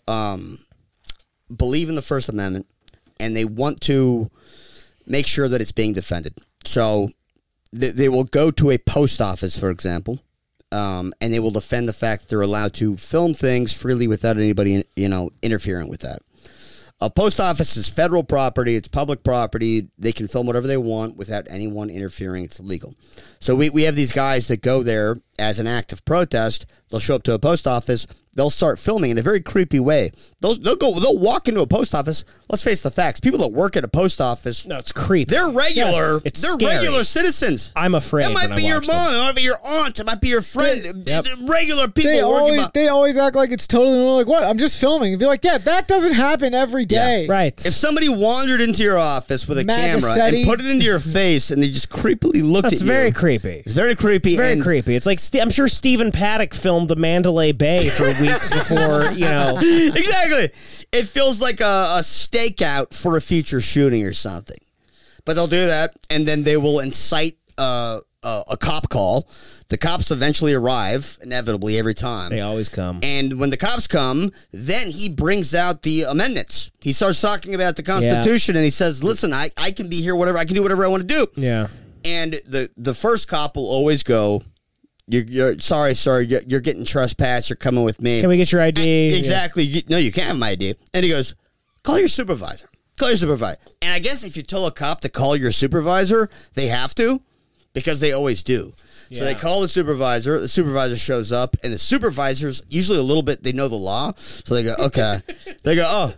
believe in the First Amendment and they want to make sure that it's being defended. So they will go to a post office, for example, and they will defend the fact that they're allowed to film things freely without anybody, interfering with that. A post office is federal property. It's public property. They can film whatever they want without anyone interfering. It's illegal. So we have these guys that go there as an act of protest. They'll show up to a post office. They'll start filming in a very creepy way. They'll walk into a post office. Let's face the facts. People that work at a post office, No, it's creepy. they're regular. Yes, it's they're scary. regular citizens. I'm afraid. That might when be I your watch them. mom. It might be your aunt. It might be your friend. Yep. Regular people. They always act like it's totally normal. Like, what? I'm just filming. And be like, yeah, that doesn't happen every day. Right. If somebody wandered into your office with a camera Magasetti. and put it into your face and they just creepily looked at It's you. very creepy. It's very creepy. It's very and creepy. It's like I'm sure Stephen Paddock filmed the Mandalay Bay for weeks before, Exactly. It feels like a stakeout for a future shooting or something. But they'll do that, and then they will incite a cop call. The cops eventually arrive, inevitably, every time. They always come. And when the cops come, then he brings out the amendments. He starts talking about the Constitution, and he says, listen, I can be here, whatever. I can do whatever I want to do. Yeah. And the first cop will always go, you're sorry, sir, you're getting trespassed. You're coming with me. Can we get your ID? Exactly. No, you can't have my ID. And he goes, call your supervisor. Call your supervisor. And I guess if you tell a cop to call your supervisor, they have to, because they always do. So they call the supervisor shows up, and the supervisor's usually a little bit, they know the law. So they go, okay. They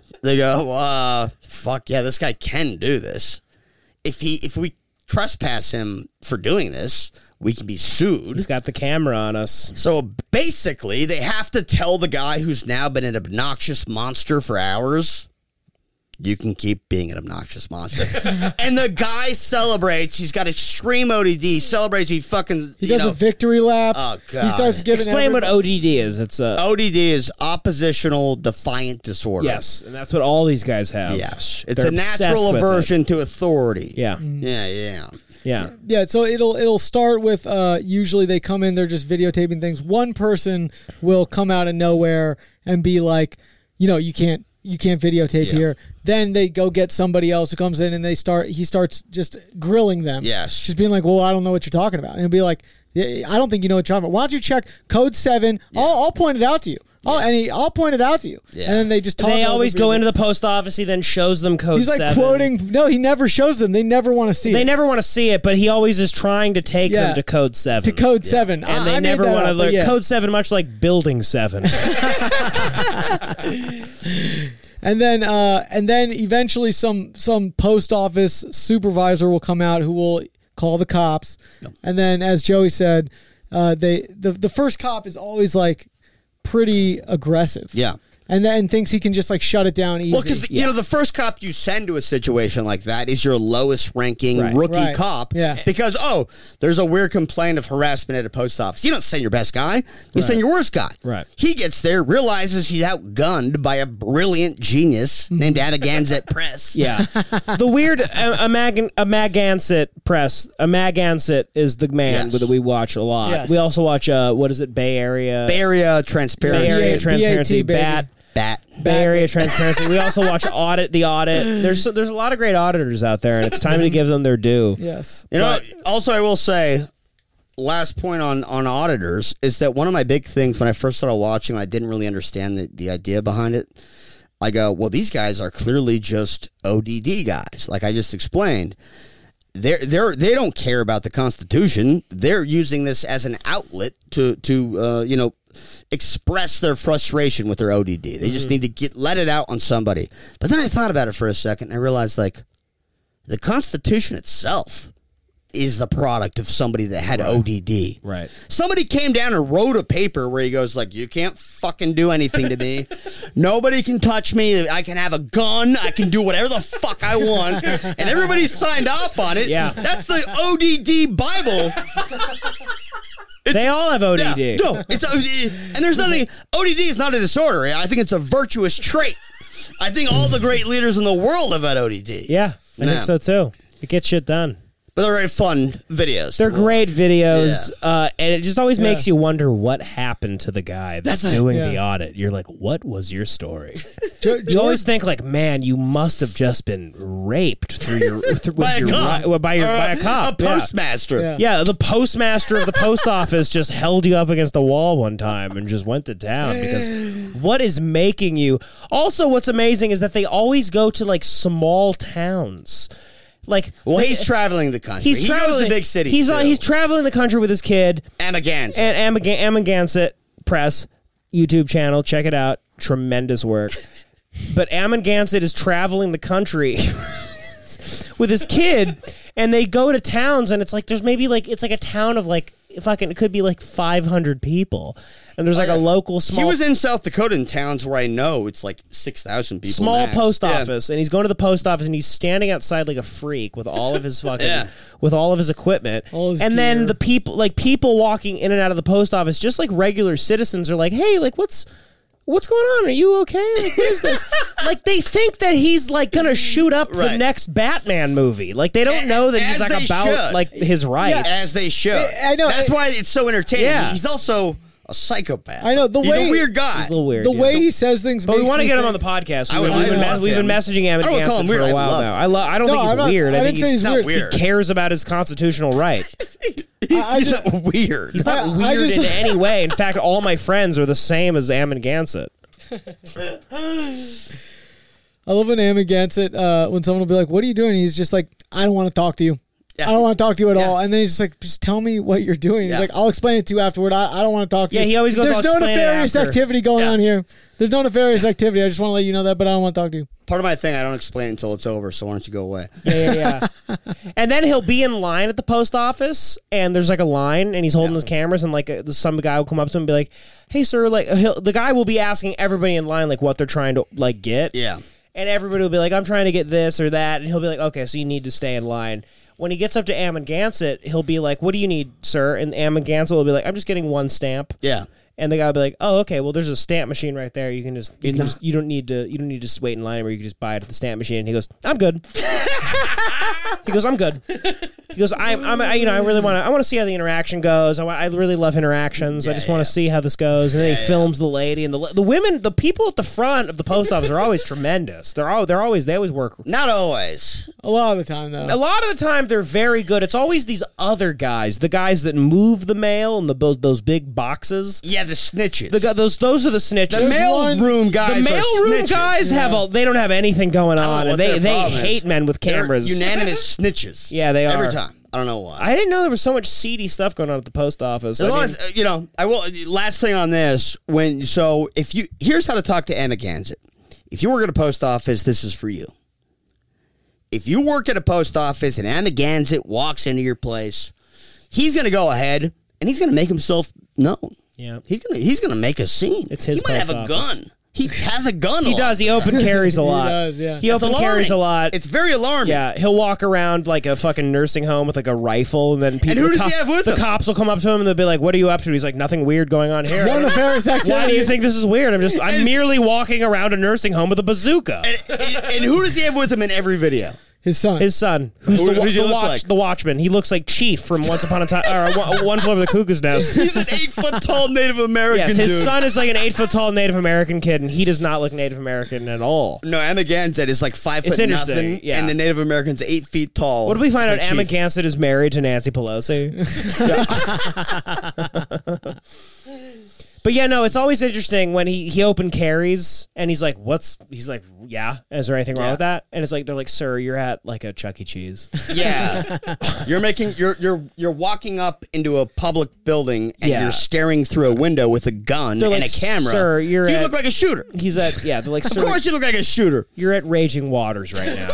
go, fuck yeah, this guy can do this. If we trespass him for doing this, we can be sued. He's got the camera on us. So basically, they have to tell the guy who's now been an obnoxious monster for hours, you can keep being an obnoxious monster. And the guy celebrates. He's got extreme ODD. He celebrates. He does a victory lap. Oh, God. He starts giving Explain what ODD is. It's ODD is oppositional defiant disorder. Yes, and that's what all these guys have. Yes. It's They're a natural obsessed with aversion to authority. Yeah. Yeah. Yeah, so it'll start with usually they come in, they're just videotaping things. One person will come out of nowhere and be like, you can't videotape here. Then they go get somebody else who comes in and he starts just grilling them. Yes. Just being like, well, I don't know what you're talking about. And he'll be like, I don't think you know what you're talking about. Why don't you check Code 7? Yeah. I'll point it out to you. I'll point it out to you. Yeah. And then they just talk. They always go into the post office. He then shows them Code 7. He's like quoting. No, he never shows them. They never want to see it. They never want to see it, but he always is trying to take them to Code 7. To Code 7. And they never want to learn Code 7, much like Building 7. And then eventually some post office supervisor will come out who will call the cops. Yep. And then, as Joey said, the first cop is always like pretty aggressive. Yeah. and then thinks he can just like shut it down easy. Well, because you know the first cop you send to a situation like that is your lowest ranking rookie cop. Yeah. Because there's a weird complaint of harassment at a post office. You don't send your best guy. You send your worst guy. Right. He gets there, realizes he's outgunned by a brilliant genius named Amagansett Press. Yeah. The weird Amagansett Press. Amagansett is the man that we watch a lot. Yes. We also watch what is it? Bay Area Transparency. Bay Area Transparency. BAT. Bay Area Transparency. We also watch The Audit. There's a lot of great auditors out there, and it's time to give them their due. Yes. You know, also I will say, last point on auditors is that one of my big things when I first started watching, I didn't really understand the idea behind it. I go, well, these guys are clearly just ODD guys, like I just explained. They don't care about the Constitution. They're using this as an outlet to express their frustration with their ODD. They just need to let it out on somebody. But then I thought about it for a second, and I realized, like, the Constitution itself is the product of somebody that had ODD. Right. Somebody came down and wrote a paper where he goes, like, you can't fucking do anything to me. Nobody can touch me. I can have a gun. I can do whatever the fuck I want. And everybody signed off on it. Yeah. That's the ODD Bible. They all have ODD. Yeah, no, and there's nothing. ODD is not a disorder. I think it's a virtuous trait. I think all the great leaders in the world have had ODD. Yeah, I think so too. It gets shit done. But they're very fun videos. They're great videos, and it just always makes you wonder what happened to the guy that's doing the audit. You're like, what was your story? You always think like, man, you must have just been raped through by a cop. A postmaster. Yeah, the postmaster of the post office just held you up against the wall one time and just went to town because what is making you... Also, what's amazing is that they always go to like small towns. Like, well, he's traveling the country. He goes to big cities. He's traveling the country with his kid. Amagansett. And Amagansett Press YouTube channel. Check it out. Tremendous work. But Amagansett is traveling the country with his kid, and they go to towns, and it's like there's maybe like it's like a town of like it could be like 500 people, and there's like a local small. He was in South Dakota in towns where I know it's like 6,000 people. Small max. post office, and he's going to the post office, and he's standing outside like a freak with all of his fucking with all of his equipment, and then the people walking in and out of the post office, just like regular citizens, are like, hey, like what's going on? Are you okay? Like, what is this? Like, they think that he's like gonna shoot up the next Batman movie. Like, they don't know that he's like about like his rights. Yeah, as they should. I know. That's why it's so entertaining. Yeah. He's also a psychopath. I know. He's a weird guy. He's a little weird. The way he says things, but we want to get him think- on the podcast. love We've been him. messaging him I don't call him for weird. a while now. I don't think he's weird. I didn't say he's not weird. He cares about his constitutional right. He's not weird. He's not I weird just- in any way. In fact, all my friends are the same as Amagansett. I love when Amagansett, when someone will be like, what are you doing? He's just like, I don't want to talk to you. Yeah. I don't want to talk to you at all. And then he's just like, just tell me what you're doing. He's like, I'll explain it to you afterward. I don't want to talk to you. Yeah, he always goes, There's "I'll no explain it nefarious after." activity going on here. There's no nefarious activity. I just want to let you know that, but I don't want to talk to you. Part of my thing, I don't explain it until it's over, so why don't you go away? Yeah. And then he'll be in line at the post office, and there's like a line, and he's holding his cameras, and like some guy will come up to him and be like, hey, sir, like the guy will be asking everybody in line like what they're trying to like get. Yeah. And everybody will be like, I'm trying to get this or that, and he'll be like, okay, so you need to stay in line. When he gets up to Amagansett, he'll be like, what do you need, sir? And Amagansett will be like, I'm just getting one stamp. Yeah. And the guy will be like, "Oh, okay. Well, there's a stamp machine right there. You don't need to just wait in line, where you can just buy it at the stamp machine." And he goes, "I'm good." He goes, "I'm good." He goes, I really want to see how the interaction goes. I really love interactions. I just want to see how this goes." And then he films the lady and the women, the people at the front of the post office are always tremendous. They always work. Not always. A lot of the time, though. A lot of the time, they're very good. It's always these other guys, the guys that move the mail and those big boxes. Yeah, the snitches. Those are the snitches. The mailroom guys. The mailroom guys they don't have anything going on, and they hate men with cameras. They're unanimous snitches. Yeah, they are every time. I don't know why. I didn't know there was so much seedy stuff going on at the post office. I will. Last thing on this, here's how to talk to Amagansett. If you work at a post office, this is for you. If you work at a post office and Amagansett walks into your place, he's going to go ahead and he's going to make himself known. Yeah, he's gonna make a scene. It's his. He might have a gun. He has a gun. He does. He open carries a lot. does, yeah. He open carries a lot. It's very alarming. Yeah, he'll walk around like a fucking nursing home with like a rifle, and then people. And who does he have with the him? cops will come up to him and they'll be like, "What are you up to?" He's like, "Nothing weird going on here." No nefarious activity. Why do you think this is weird? I'm merely walking around a nursing home with a bazooka. And who does he have with him in every video? His son. His son, who's Who's he look like? the Watchman. He looks like Chief from Once Upon a Time, or One Flew Over the Cuckoo's Nest. He's an 8-foot tall Native American Yes, his dude. son is like an 8-foot tall Native American kid, and he does not look Native American at all. No, Amagansett is like 5 It's foot interesting, nothing, yeah. and the Native American's 8 feet tall. What did we find out? It's like Chief. Amagansett is married to Nancy Pelosi. But yeah, no, it's always interesting when he open carries and he's like, he's like, yeah, is there anything wrong with that? And it's like, they're like, sir, you're at like a Chuck E. Cheese. Yeah, you're walking up into a public building and Yeah. you're staring through a window with a gun They're and like, a camera. sir, you look like a shooter. He's at, yeah, they're like, Of sir, course, you look like a shooter. you're at Raging Waters right now.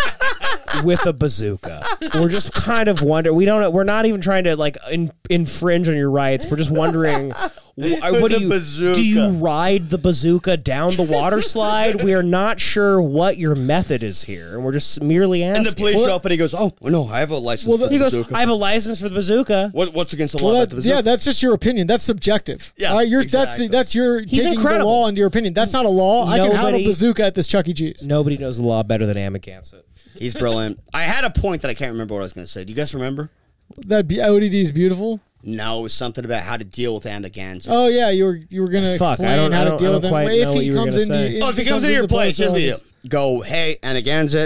With a bazooka. We're just kind of wondering. We're not even trying to like infringe on your rights. We're just wondering, what do a you bazooka. do? You ride the bazooka down the water slide? We are not sure what your method is here, and we're just merely asking. And the police show up and he goes, "Oh no, I have a license for the He goes, bazooka." "I have a license for the bazooka." What's against the law about the bazooka? Yeah, that's just your opinion. That's subjective. Yeah, All right, exactly. that's your He's taking incredible. the law into your opinion. That's not a law. I can have a Nobody- bazooka at this Chuck E. Cheese. Nobody knows the law better than Amagansett. He's brilliant. I had a point that I can't remember what I was going to say. Do you guys remember? That ODD is beautiful. No, it was something about how to deal with Amagansett. Oh yeah, you were gonna Fuck, I explain don't- how I to don't- deal I with don't him quite if know what he you were comes gonna into. say. Oh, if he comes into your the place, here's the deal. office. Go, hey, Amagansett,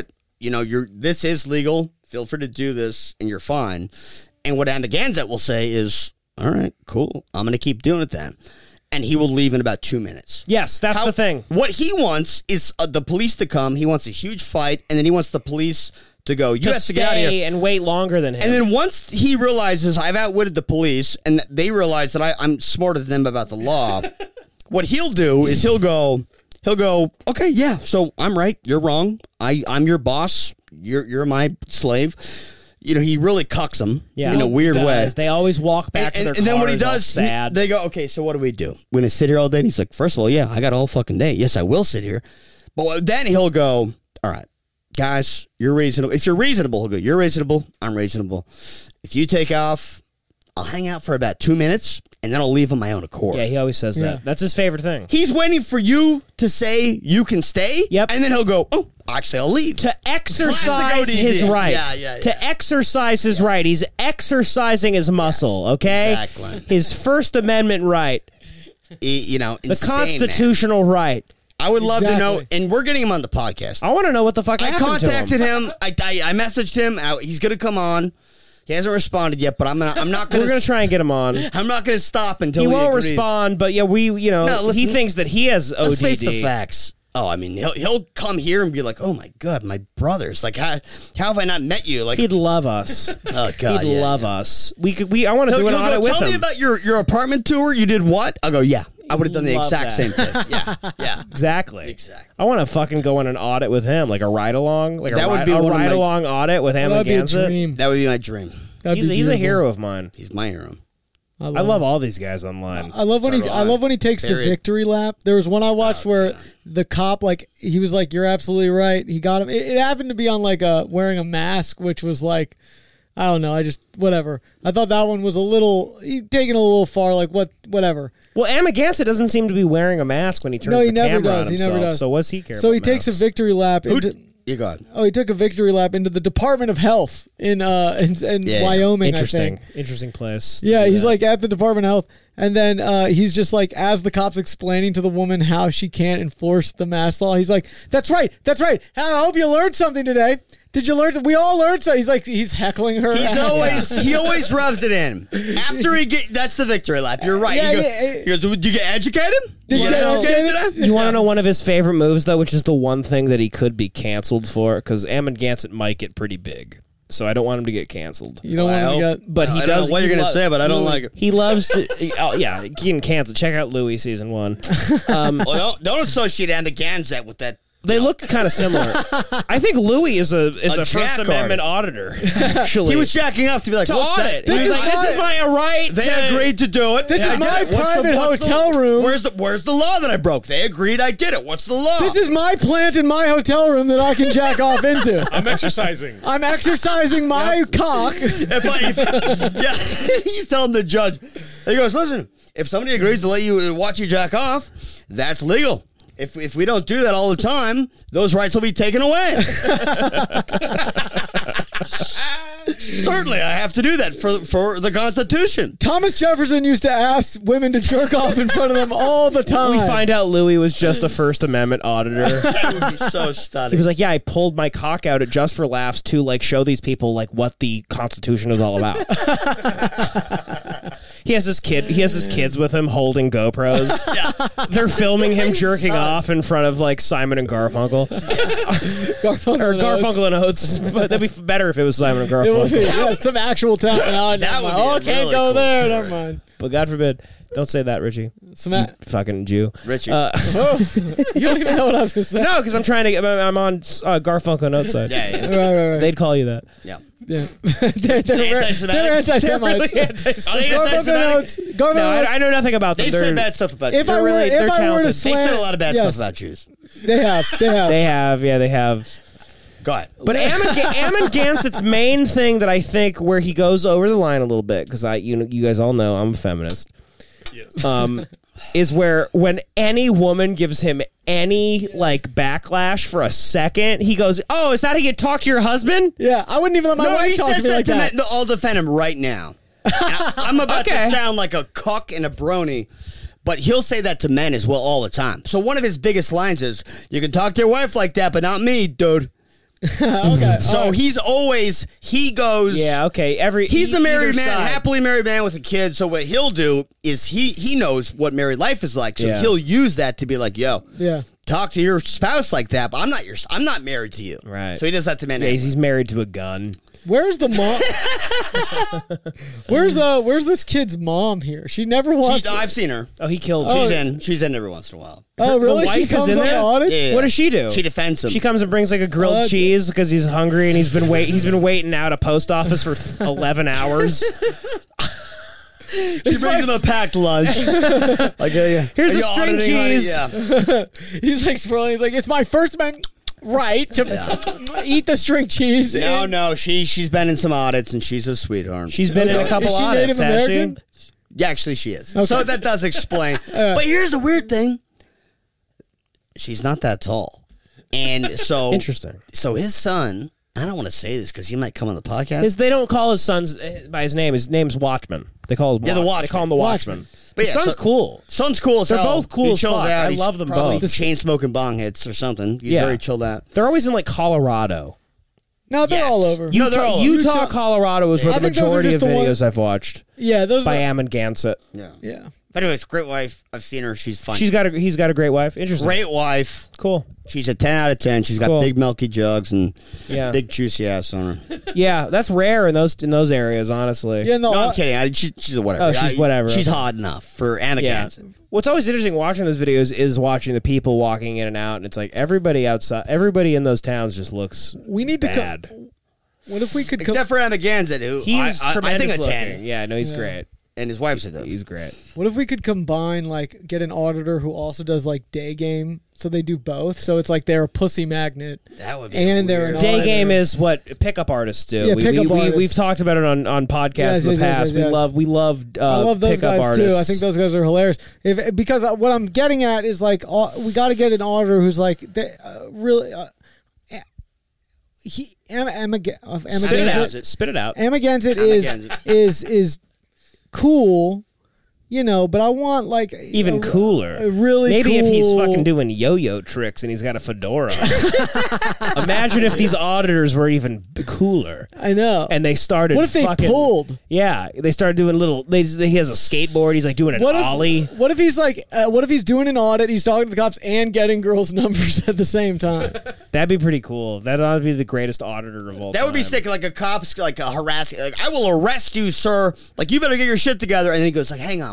this is legal. Feel free to do this, and you're fine. And what Amagansett will say is, all right, cool. I'm going to keep doing it then. And he will leave in about 2 minutes. Yes, that's the thing. What he wants is the police to come. He wants a huge fight, and then he wants the police to go, you To have to get out of stay here. and wait longer than him. And then once he realizes I've outwitted the police and they realize that I'm smarter than them about the law, what he'll do is he'll go, okay, yeah, so I'm right, you're wrong. I'm your boss. You're my slave. He really cucks them in a weird way. They always walk back to their And then what he cars all does, sad. they go, okay, so what do we do? We're going to sit here all day? And he's like, first of all, yeah, I got all fucking day. Yes, I will sit here. But then he'll go, all right, guys, you're reasonable. If you're reasonable, he'll go, you're reasonable, I'm reasonable. If you take off, I'll hang out for about 2 minutes, and then I'll leave on my own accord. Yeah, he always says Yeah. that. That's his favorite thing. He's waiting for you to say you can stay, Yep. and then he'll go, oh, actually, I'll leave. To exercise Classic his ODD. right. Yeah. To exercise his right. He's exercising his muscle, okay? Exactly. His First Amendment right. Insane, The constitutional right. I would love to know, Exactly. and we're getting him on the podcast. I want to know what the fuck I happened contacted to him. him. I messaged him. He's going to come on. He hasn't responded yet, but I'm not going We're going to try and get him on. I'm not going to stop until He won't agrees. respond, but yeah, No, listen, he thinks that he has ODD. Let's face the facts. Oh, I mean, he'll come here and be like, "Oh my god, my brothers! Like, how have I not met you?" Like, He'd love us. oh god, He'd love us. I want to do an He'll audit go, with tell him. me about your apartment tour. You did what? I'll go, yeah. I would have done the Love exact that. same thing. Yeah. Exactly. I want to fucking go on an audit with him, like a ride along, like That a would be ride one of my- along audit with That'd be a Amagansett. dream. That would be my dream. That'd He's be a beautiful. hero of mine. He's my hero. I love all these guys online. I love when So he. do I I. love when he takes the Period. victory lap. There was one I watched where the cop, like, he was like, "You're absolutely right." He got him. It happened to be on like wearing a mask, which was like, I don't know. I just whatever. I thought that one was taken a little far. Like whatever. Well, Amagansett doesn't seem to be wearing a mask when he turns No, he the never camera does. on He himself. never does. So what's he care So about he takes a masks? victory lap Who? into. You got. He took a victory lap into the Department of Health in Wyoming. Interesting. I think. Interesting place. to Yeah, do he's that. like at the Department of Health, and then he's just like, as the cop's explaining to the woman how she can't enforce the mask law, he's like, "That's right, that's right. I hope you learned something today. Did you learn? We all learned so." He's heckling her. He always rubs it in. After that's the victory lap. You're right. Yeah, He goes, "Did you get educated? Did you get get educated educated? today?" You want to know one of his favorite moves, though, which is the one thing that he could be canceled for? Because Amagansett might get pretty big. So I don't want him to get canceled. You don't want to get. But he I don't does. know what he you're gonna lo- say, but I don't like it. He loves to. Oh, yeah, he can cancel. Check out Louis season 1. Well, don't associate Amagansett with that They look kind of similar. I think Louis is a First jack Amendment auditor. Actually, He was jacking off to be like, to what audit. the? He was is like, "This is my right." They to- agreed to do it. This Yeah, is I my get it. What's private hotel room. Where's the law that I broke? They agreed. I did it. What's the law? This is my plant in my hotel room that I can jack off into. I'm exercising. I'm exercising my cock. Yeah, he's telling the judge. He goes, listen, if somebody agrees to let you watch you jack off, that's legal. If we don't do that all the time, those rights will be taken away. Certainly, I have to do that for the Constitution. Thomas Jefferson used to ask women to jerk off in front of them all the time. We find out Louis was just a First Amendment auditor. That would be so He stunning. was like, "Yeah, I pulled my cock out at Just for Laughs to like show these people like what the Constitution is all about." He has his kids with him holding GoPros. They're filming him jerking off in front of like Simon and Garfunkel. Garfunkel, and Oates. Garfunkel and Oates. But that'd be better if it was Simon and It would be, Garfunkel. yeah, some actual talent. No, That would be oh, a can't really go cool there. story. Never mind. But God forbid, don't say that, Richie. Some Fucking Jew. Richie. you don't even know what I was going to say. No, because I'm trying to get. I'm on Garfunkel and Oates side. yeah. Right. They'd call you that. Yeah. Yeah. they're Anti-Semitic? they're anti-Semites. Really anti-Semitic. Are they Garfunkel and anti-Semitic? Oates. Garfunkel No, and Oates. I know nothing about them. They've They're- said bad stuff about If Jews. I were, really- if they're I were to talented. They slam, said a lot of bad yes, stuff about Jews. They have. They have. Go ahead. But Ammon Gansit's main thing that I think where he goes over the line a little bit, because you guys all know I'm a feminist, Yes. is where when any woman gives him any like backlash for a second, he goes, "Oh, is that how you talk to your husband?" Yeah, I wouldn't even let my No, wife he talk to says me that like to that. men. I'll defend him right now. I'm about Okay. to sound like a cuck and a brony, but he'll say that to men as well all the time. So one of his biggest lines is, "You can talk to your wife like that, but not me, dude." Okay. So he goes. Yeah, okay. He's a married either man, side. happily married man with a kid. So what he'll do is he knows what married life is like. So Yeah. he'll use that to be like, "Yo, Yeah. talk to your spouse like that, but I'm not married to you." Right. So he does that to men. Yeah, anyway. he's married to a gun. Where's the mom? Where's this kid's mom here? She never wants. I've seen her. Oh, he killed. She's in every once in a while. Oh, really? The wife She is comes in on there? the audits? Yeah. What does she do? She defends him. She comes and brings like a grilled that's- cheese because he's hungry and he's been waiting out a post office for 11 hours. She brings him a packed lunch. Like, Here's are the you string auditing, honey? cheese. Yeah. He's like swirling. He's like, it's my First Amendment right to eat the string cheese. No, she's been in some audits and she's a sweetheart. She's been in a couple Is she audits, Native has she? American? Yeah, actually, she is. So that does explain. But here's the weird thing: she's not that tall, and so Interesting. So his son. I don't want to say this because he might come on the podcast. They don't call his sons by his name. His name's Watchman. They call him Yeah, the They Watchman. call him the Watchman. But His yeah, son's so- cool. Son's cool as They're hell. both cool He as chills fuck. out. I He's love them probably both. chain smoking bong hits or something. He's very chilled out. They're always in like Colorado. No, they're Yes. all over. No, they're all over. Utah, Colorado is where I the think those are majority just of the one- videos I've watched Yeah, those by are. Ammon Gansett. Yeah. Yeah. But anyways, great wife. I've seen her. She's fun. He's got a great wife. Interesting. great wife. Cool. She's a 10 out of 10. She's got Cool. big milky jugs and Yeah. big juicy ass on her. Yeah, that's rare in those areas, honestly. Yeah, no, No, I'm kidding. She's a whatever. Oh, she's whatever. She's hot enough for Anna Yeah. Ganson. What's always interesting watching those videos is watching the people walking in and out, and it's like everybody in those towns just looks we need to. bad. What if we could? Except for Anna Ganson, who He's I tremendous think a 10. looking. Yeah, no, he's great. And his wife's a dope. He's great. What if we could combine, like, get an auditor who also does like day game, so they do both. So it's like they're a pussy magnet. That would be And they're weird. an Day auditor. game is what pickup artists do. Yeah, pickup artists. We've talked about it on podcasts in the past. yes. We love I love those pickup guys artists. too. I think those guys are hilarious. Because what I'm getting at is like we got to get an auditor who's like really. Emma Spit it out. Emma Gansett Gansett. is cool, you know, but I want like Even cooler. really Maybe if he's cool- fucking doing yo-yo tricks and he's got a fedora. Imagine if these auditors were even cooler. I know. And they started What if they fucking, pulled? Yeah, they started doing little. He has a skateboard. He's like doing an ollie. What if he's like? What if he's doing an audit? He's talking to the cops and getting girls' numbers at the same time. That'd be pretty cool. That ought to be the greatest auditor of all time. That would be sick. Like a cop's like a harassing. Like, I will arrest you, sir. Like, you better get your shit together. And then he goes like, hang on,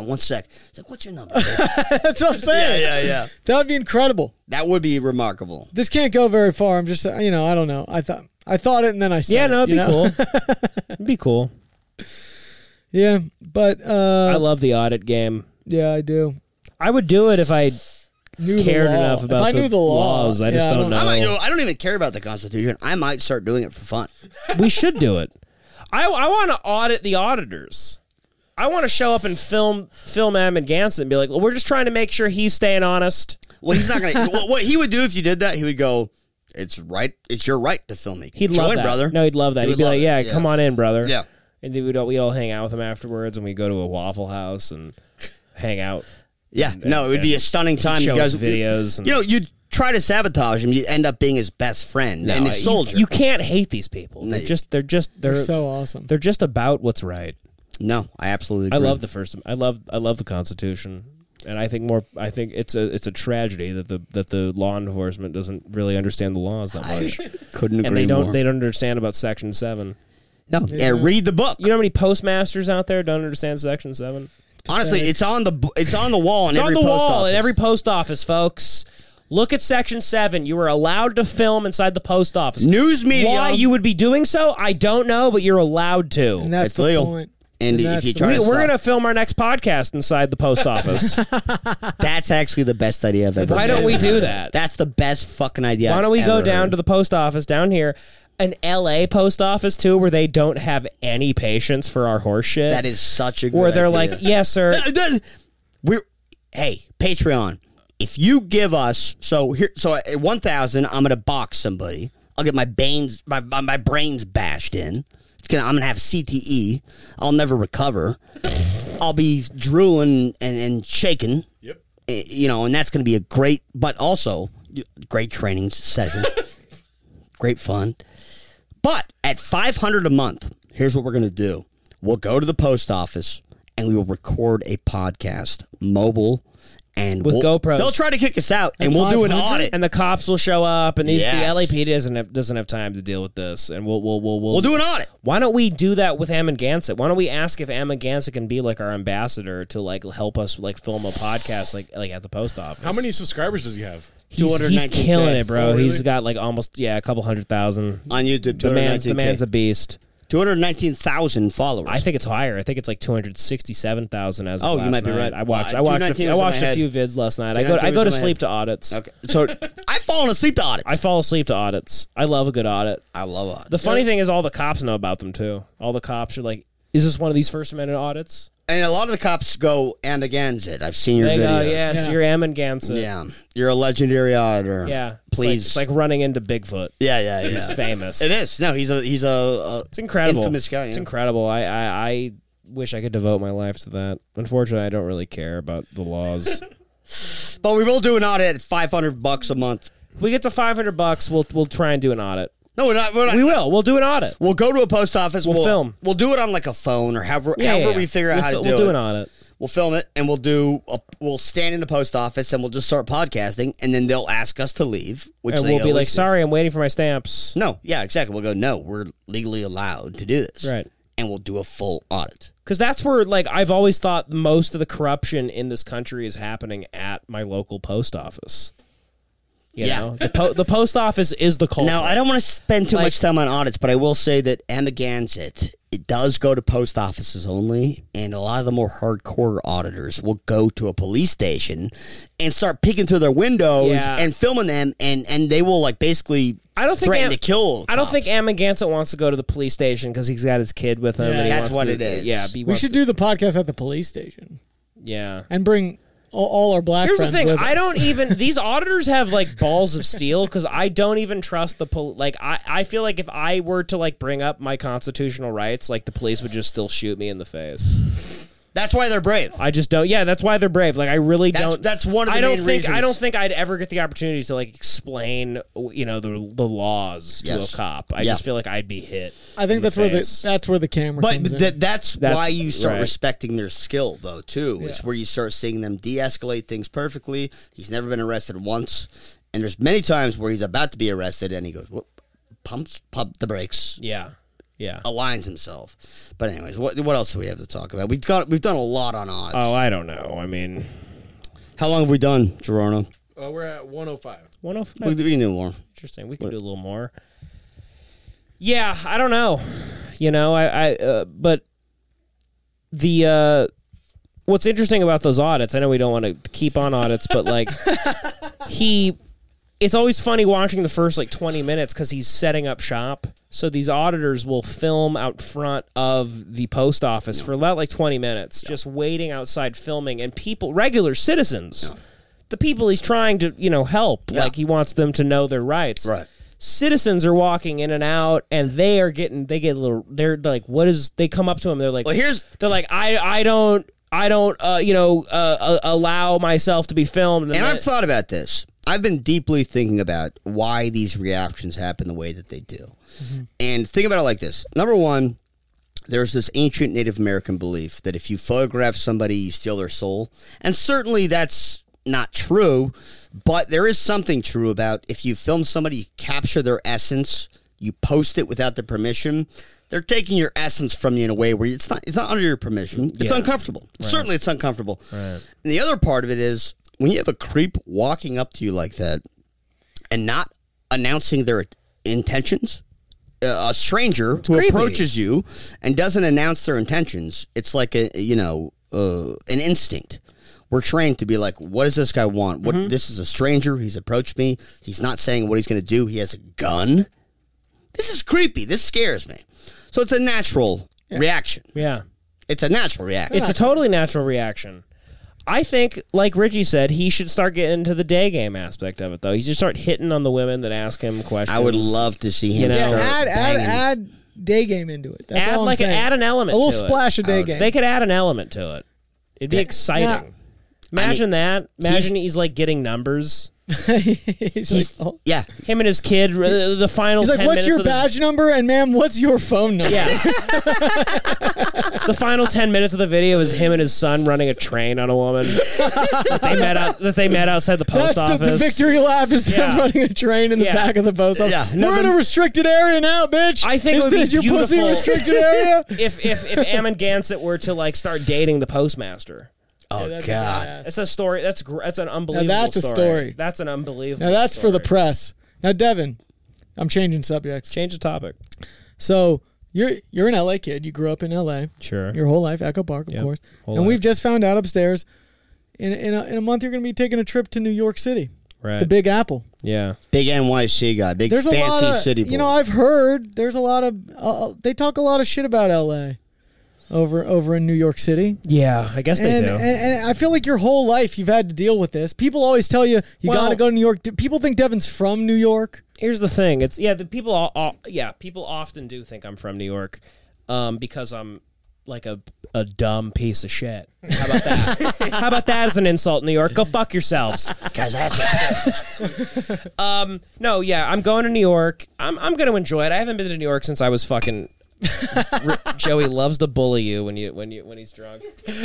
on 1 sec. It's like, what's your number? That's what I'm saying. Yeah. That would be incredible. That would be remarkable. This can't go very far. I'm just, I don't know. I thought it and then I said Yeah, no, it'd it. be cool. It'd be cool. Yeah, but I love the audit game. yeah, I do. I would do it if I Knew the cared law. enough about if I knew the law, laws. I just don't know. I don't even care about the Constitution. I might start doing it for fun. We should do it. I want to audit the auditors. I want to show up and film Ammon Ganson and be like, well, we're just trying to make sure he's staying honest. Well, he's not going to. What he would do if you did that, he would go, it's right. It's your right to film me. He'd love Join, that. brother. No, he'd love that. He'd be like, yeah, come on in, brother. Yeah. And then we'd all hang out with him afterwards, and we'd go to a Waffle House and hang out. Yeah. No, it would be a stunning time. Show because us videos. And, you'd try to sabotage him. You end up being his best friend and his soldier. You can't hate these people. No, They're They're so awesome. They're just about what's right. No, I absolutely agree. I love I love the Constitution, and I think it's a tragedy that the law enforcement doesn't really understand the laws that much. Couldn't agree And they don't more. understand about Section 7. No, read the book. You know how many postmasters out there don't understand Section 7? Honestly, it's on the wall in It's every on the post wall office. in every post office, folks. Look at Section 7. You are allowed to film inside the post office. News media. Why you would be doing so, I don't know, but you're allowed to. And that's It's the legal. point. And if that's you the try point. to We're stop- going to film our next podcast inside the post office. That's actually the best idea I've ever Why heard. don't we do that? That's the best fucking idea. Why don't we go down to the post office down here, an LA post office too, where they don't have any patience for our horse shit? That is such a good where they're idea. like, yes, sir. Hey, Patreon. If you give us at 1,000, I'm gonna box somebody. I'll get my brains bashed in. I'm gonna have CTE. I'll never recover. I'll be drooling and shaking. Yep. And that's gonna be a great, but also great training session. Great fun. But at $500 a month, here's what we're gonna do. We'll go to the post office and we will record a podcast, mobile, and With GoPros. They'll try to kick us out, and we'll do an 500? audit. And the cops will show up, and the Yes. LAPD doesn't have time to deal with this, and we'll do an audit. Why don't we do that with Ammon Gansett? Why don't we ask if Ammon Gansett can be like our ambassador to like help us like film a podcast like at the post office? How many subscribers does he have? He's 219K. killing it, bro. Oh, really? He's got like almost a couple 100,000 On YouTube, The man's 219K. a beast. 219,000 followers. I think it's higher. I think it's like 267,000 as of Oh, you last might be night. right. I watched 219 I was in watched my a head. few vids last night. 219 I go was to in my sleep head. to audits. Okay, so I've fallen asleep to audits. I fall asleep to audits. I love a good audit. I love audits. The funny thing is all the cops know about them too. All the cops are like, is this one of these First Amendment audits? And a lot of the cops go, and against it. I've seen your They go, videos. yes, Yeah. you're Ammon Gansett. Yeah. You're a legendary auditor. Yeah. Please. It's like running into Bigfoot. Yeah. He's famous. It is. No, he's a It's incredible. infamous guy. It's yeah. incredible. I wish I could devote my life to that. Unfortunately, I don't really care about the laws. But we will do an audit at $500 a month. If we get to $500, we'll try and do an audit. No, we're not. We will. We'll do an audit. We'll go to a post office. We'll film. We'll do it on like a phone or however Yeah. we figure out how to do it. We'll do an audit. We'll film it and we'll stand in the post office and we'll just start podcasting and then they'll ask us to leave, which And they we'll be like, always do. sorry, I'm waiting for my stamps. No, yeah, exactly. We'll go, no, we're legally allowed to do this. Right. And we'll do a full audit. Because that's where, like, I've always thought most of the corruption in this country is happening at my local post office. You Yeah. know? The post office is the culprit. Now, I don't want to spend too Like- much time on audits, but I will say that Emma Gansett, it does go to post offices only, and a lot of the more hardcore auditors will go to a police station and start peeking through their windows Yeah. and filming them, and they will, like, basically I don't think threaten to kill I don't cops. think Ammon Gansett wants to go to the police station because he's got his kid with him. Yeah. and he That's wants what to- it is. Yeah, We should do the podcast at the police station Yeah. and bring all our black Here's the friends thing. with I us. don't even. These auditors have like balls of steel because I don't even trust the police. Like I feel like if I were to like bring up my constitutional rights, like the police would just still shoot me in the face. That's why they're brave. I just don't. Yeah, that's why they're brave. Like I really don't. That's one of the I don't main think. reasons. I don't think I'd ever get the opportunity to like explain, the laws to Yes. a cop. I Yeah. just feel like I'd be hit. I think in that's the where face. that's where the camera But comes in. that's That's why you start right. respecting their skill, though, too. It's Yeah. where you start seeing them de-escalate things perfectly. He's never been arrested once. And there's many times where he's about to be arrested, and he goes, whoop, pump the brakes. Yeah. aligns himself. But anyways, what else do we have to talk about? We've done a lot on odds. Oh, I don't know. I mean, how long have we done, Gerardo? We're at 105. 105. We can do more. Interesting. We can do a little more. Yeah, I don't know. You know, but the what's interesting about those audits, I know we don't want to keep on audits, but like it's always funny watching the first like 20 minutes because he's setting up shop. So these auditors will film out front of the post office for about like 20 minutes, just waiting outside filming, and people, regular citizens, the people he's trying to, help, like he wants them to know their rights. Right. Citizens are walking in and out, and they're like, what is? They come up to him, they're like, well, they're like, I don't allow myself to be filmed. And I've thought about this. I've been deeply thinking about why these reactions happen the way that they do. Mm-hmm. And think about it like this. Number one, there's this ancient Native American belief that if you photograph somebody, you steal their soul. And certainly that's not true, but there is something true about if you film somebody, you capture their essence, you post it without their permission, they're taking your essence from you in a way where it's not under your permission. It's uncomfortable. Right. Certainly it's uncomfortable. Right. And the other part of it is when you have a creep walking up to you like that and not announcing their intentions, a stranger who approaches you and doesn't announce their intentions, it's like an instinct. We're trained to be like, what does this guy want? What? Mm-hmm. This is a stranger. He's approached me. He's not saying what he's going to do. He has a gun. This is creepy. This scares me. So it's a natural reaction. Yeah. It's a natural reaction. It's a totally natural reaction. I think, like Richie said, he should start getting into the day game aspect of it, though. He should start hitting on the women that ask him questions. I would love to see him start add day game into it. That's all I'm saying. Add an element to it. A little splash of day game. They could add an element to it. It'd be exciting. Yeah. Imagine that. Imagine he's like getting numbers. he's like, yeah. Him and his kid, the final 10 minutes. He's like, what's your badge number? And ma'am, what's your phone number? Yeah. The final 10 minutes of the video is him and his son running a train on a woman that they met outside the post office. The victory lap is them running a train in the back of the post office. Yeah. We're in a restricted area now, bitch. I think is this your pussy restricted area? if Ammon Gansett were to like start dating the postmaster. Oh, God. It's a story. That's an unbelievable now that's story. A story. That's an unbelievable Now that's story. for the press. Now, Devin, I'm changing subjects. Change the topic. So, you're an LA kid. You grew up in LA. Sure. Your whole life, Echo Park, of course. And we've just found out upstairs, in a month, you're going to be taking a trip to New York City. Right. The Big Apple. Yeah. Big NYC guy. Big there's fancy city boy. I've heard there's a lot of, they talk a lot of shit about LA. Over in New York City. Yeah, I guess they do. And I feel like your whole life you've had to deal with this. People always tell you got to go to New York. People think Devin's from New York. Here's the thing. It's people often do think I'm from New York because I'm like a dumb piece of shit. How about that? How about that as an insult in New York? Go fuck yourselves. Because that's no, yeah, I'm going to New York. I'm going to enjoy it. I haven't been to New York since I was fucking Joey loves to bully you when he's drunk.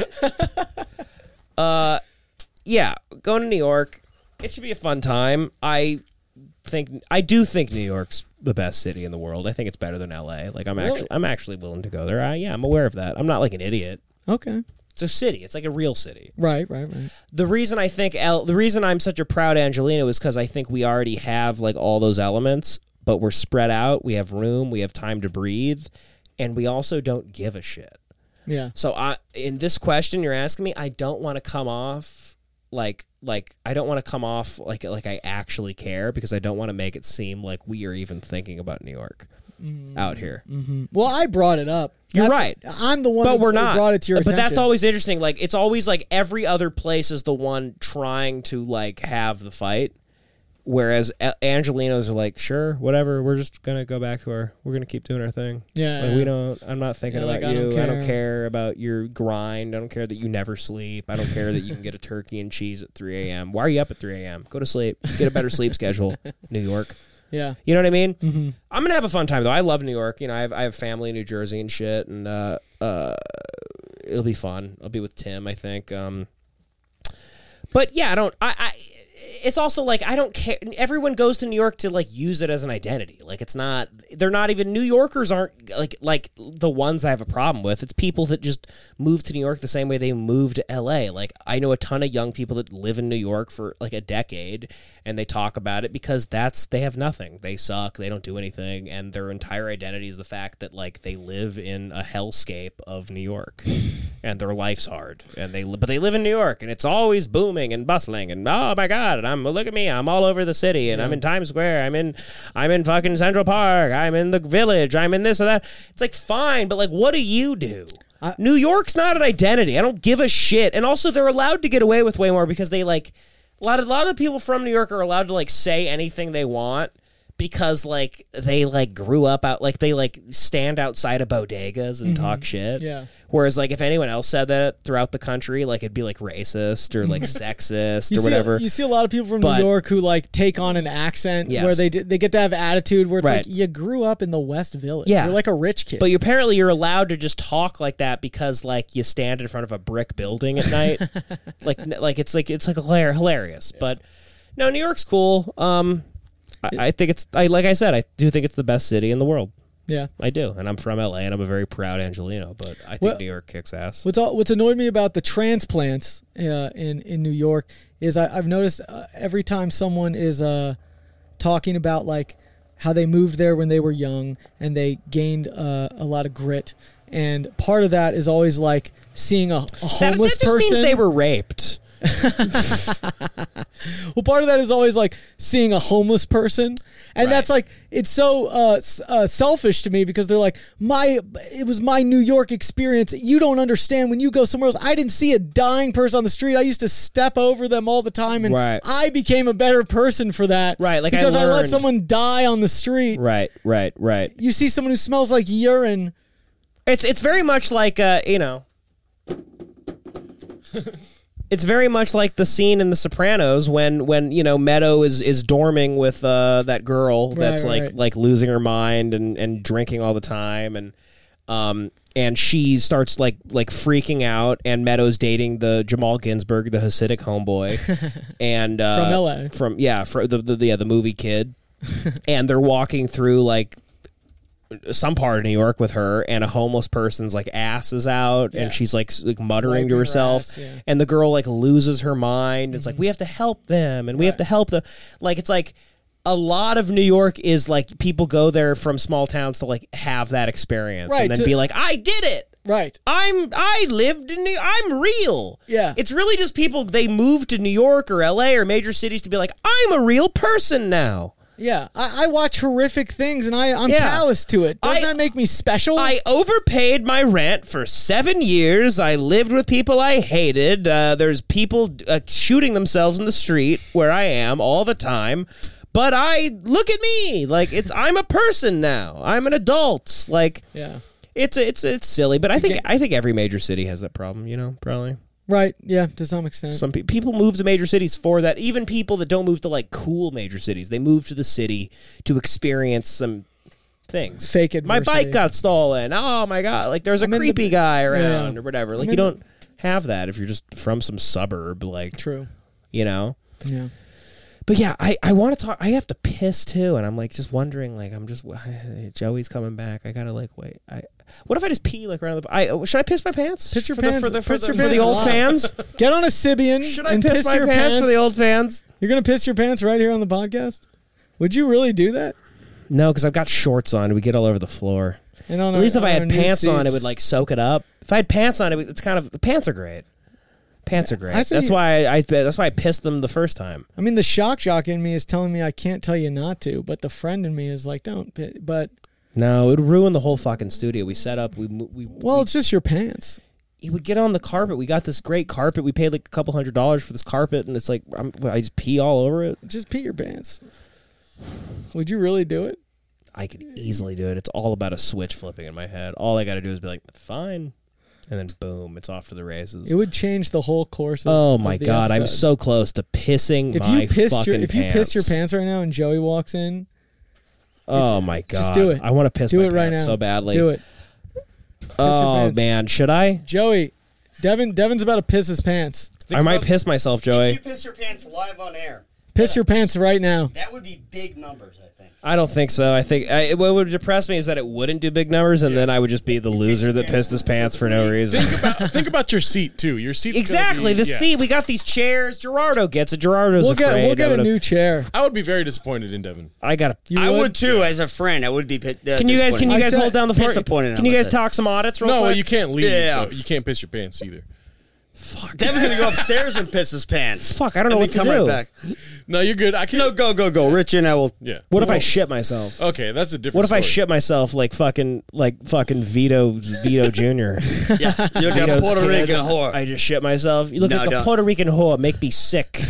Yeah, going to New York, it should be a fun time. I do think New York's the best city in the world. I think it's better than LA. Like I'm actually willing to go there. I'm aware of that. I'm not like an idiot. Okay. It's a city. It's like a real city. Right. The reason the reason I'm such a proud Angelino is because I think we already have like all those elements, but we're spread out. We have room. We have time to breathe. And we also don't give a shit. Yeah. So in this question you're asking me, I don't want to come off like I don't want to come off like I actually care because I don't want to make it seem like we are even thinking about New York out here. Mm-hmm. Well, I brought it up. You're right. I'm the one but we're not. Brought it to your attention. But that's always interesting. Like it's always like every other place is the one trying to like have the fight. Whereas Angelinos are like, sure, whatever. We're just gonna go back to we're gonna keep doing our thing. Yeah, like, we don't. I'm not thinking about you. I don't care about your grind. I don't care that you never sleep. I don't care that you can get a turkey and cheese at 3 a.m. Why are you up at 3 a.m.? Go to sleep. Get a better sleep schedule. New York. Yeah, you know what I mean. Mm-hmm. I'm gonna have a fun time though. I love New York. I have family in New Jersey and shit, and it'll be fun. I'll be with Tim, I think. But yeah, it's also like I don't care. Everyone goes to New York to like use it as an identity. Like it's not. They're not even New Yorkers aren't like the ones I have a problem with. It's people that just move to New York the same way they moved to L.A. Like I know a ton of young people that live in New York for like a decade, and they talk about it because they have nothing. They suck. They don't do anything, and their entire identity is the fact that like they live in a hellscape of New York, and their life's hard, and but they live in New York, and it's always booming and bustling, and oh my God. And look at me, I'm all over the city, and I'm in Times Square, I'm in fucking Central Park, I'm in the Village, I'm in this or that. It's like fine, but like what do you do? New York's not an identity. I don't give a shit. And also they're allowed to get away with way more because they like a lot of people from New York are allowed to like say anything they want because like they like grew up out like they like stand outside of bodegas and talk shit. Yeah. Whereas like if anyone else said that throughout the country, like it'd be like racist or like sexist or whatever. You see a lot of people from New York who like take on an accent where they get to have attitude where it's like you grew up in the West Village. Yeah. You're like a rich kid. But apparently you're allowed to just talk like that because like you stand in front of a brick building at night. it's hilarious. Yeah. But no, New York's cool. I think like I said, I do think it's the best city in the world. Yeah, I do, and I'm from LA, and I'm a very proud Angelino. But I think New York kicks ass. What's annoyed me about the transplants in New York is I've noticed every time someone is talking about like how they moved there when they were young and they gained a lot of grit, and part of that is always like seeing a homeless that just person. Means they were raped. Well, part of that is always like seeing a homeless person, and that's like it's so selfish to me because they're like it was my New York experience. You don't understand. When you go somewhere else, I didn't see a dying person on the street. I used to step over them all the time, and I became a better person for that. Right, like because I let someone die on the street. Right. You see someone who smells like urine. It's very much like It's very much like the scene in The Sopranos when Meadow is dorming with that girl that's like losing her mind and drinking all the time and she starts like freaking out, and Meadow's dating the Jamal Ginsburg, the Hasidic homeboy, and from LA, from the movie kid, and they're walking through like some part of New York with her, and a homeless person's like ass is out, and she's like muttering to herself, and the girl like loses her mind. It's like we have to help them, and we have to help them. Like it's like a lot of New York is like people go there from small towns to like have that experience, and then be like, I did it. Right. I lived in I'm real. Yeah. It's really just people, they move to New York or LA or major cities to be like, I'm a real person now. Yeah, I watch horrific things, and I'm callous to it. Doesn't that make me special? I overpaid my rent for 7 years. I lived with people I hated. There's people shooting themselves in the street where I am all the time. But look at me. Like I'm a person now. I'm an adult. Like it's silly. But I think every major city has that problem. Probably. Right, yeah, to some extent. Some people move to major cities for that. Even people that don't move to like cool major cities, they move to the city to experience some things. Fake adversity. My bike got stolen. Oh my God! Like there's a creepy guy around or whatever. Like you don't have that if you're just from some suburb. Like true. Yeah. But yeah, I want to talk. I have to piss too, and I'm like just wondering. Like Joey's coming back. I gotta like wait. What if I just pee like around the? Should I piss my pants? Piss your pants for the old fans. Get on a Sybian. Should I piss my pants for the old fans? You're gonna piss your pants right here on the podcast? Would you really do that? No, because I've got shorts on. We get all over the floor. At least if I had pants on, it would like soak it up. If I had pants on, it's kind of the pants are great. Pants are great. That's why I pissed them the first time. I mean, the shock jock in me is telling me I can't tell you not to, but the friend in me is like, don't. But no, it would ruin the whole fucking studio. We set up. It's just your pants. He would get on the carpet. We got this great carpet. We paid like a couple $100 for this carpet, and it's like I just pee all over it. Just pee your pants. Would you really do it? I could easily do it. It's all about a switch flipping in my head. All I got to do is be like, fine. And then boom, it's off to the races. It would change the whole course of oh my God, episode. I'm so close to pissing if my you pissed fucking pants. If you pissed your pants right now and Joey walks in, oh my God. Just do it. I want to piss do my it right pants now. so badly. Do it. Oh man, should I? Joey, Devin's about to piss his pants. I might piss myself, Joey. If you piss your pants live on air. Piss your pants right now. That would be big numbers, I think. I don't think so. I think what would depress me is that it wouldn't do big numbers, and then I would just be the loser that pissed his pants for no reason. Think about your seat too. Your seat Exactly. The seat. We got these chairs. Gerardo gets it. Gerardo's We'll afraid. get a new chair. I would be very disappointed in Devin. I got to. I would too, as a friend. I would be. Can you guys hold down the fort? Disappointed. Can you guys talk some audits real quick? No, well, you can't leave. Yeah. You can't piss your pants either. Fuck. Devin's gonna go upstairs and piss his pants. Fuck, I don't know and what then to come do. right back. No, you're good. I can. No, go. Rich and I will. Yeah. What if I shit myself? Okay, that's a different. What if I story. shit myself like fucking Vito Jr.? Yeah, you're a Vito's Puerto kid. Rican whore. I just shit myself. You look No, like a don't. Puerto Rican whore. Make me sick.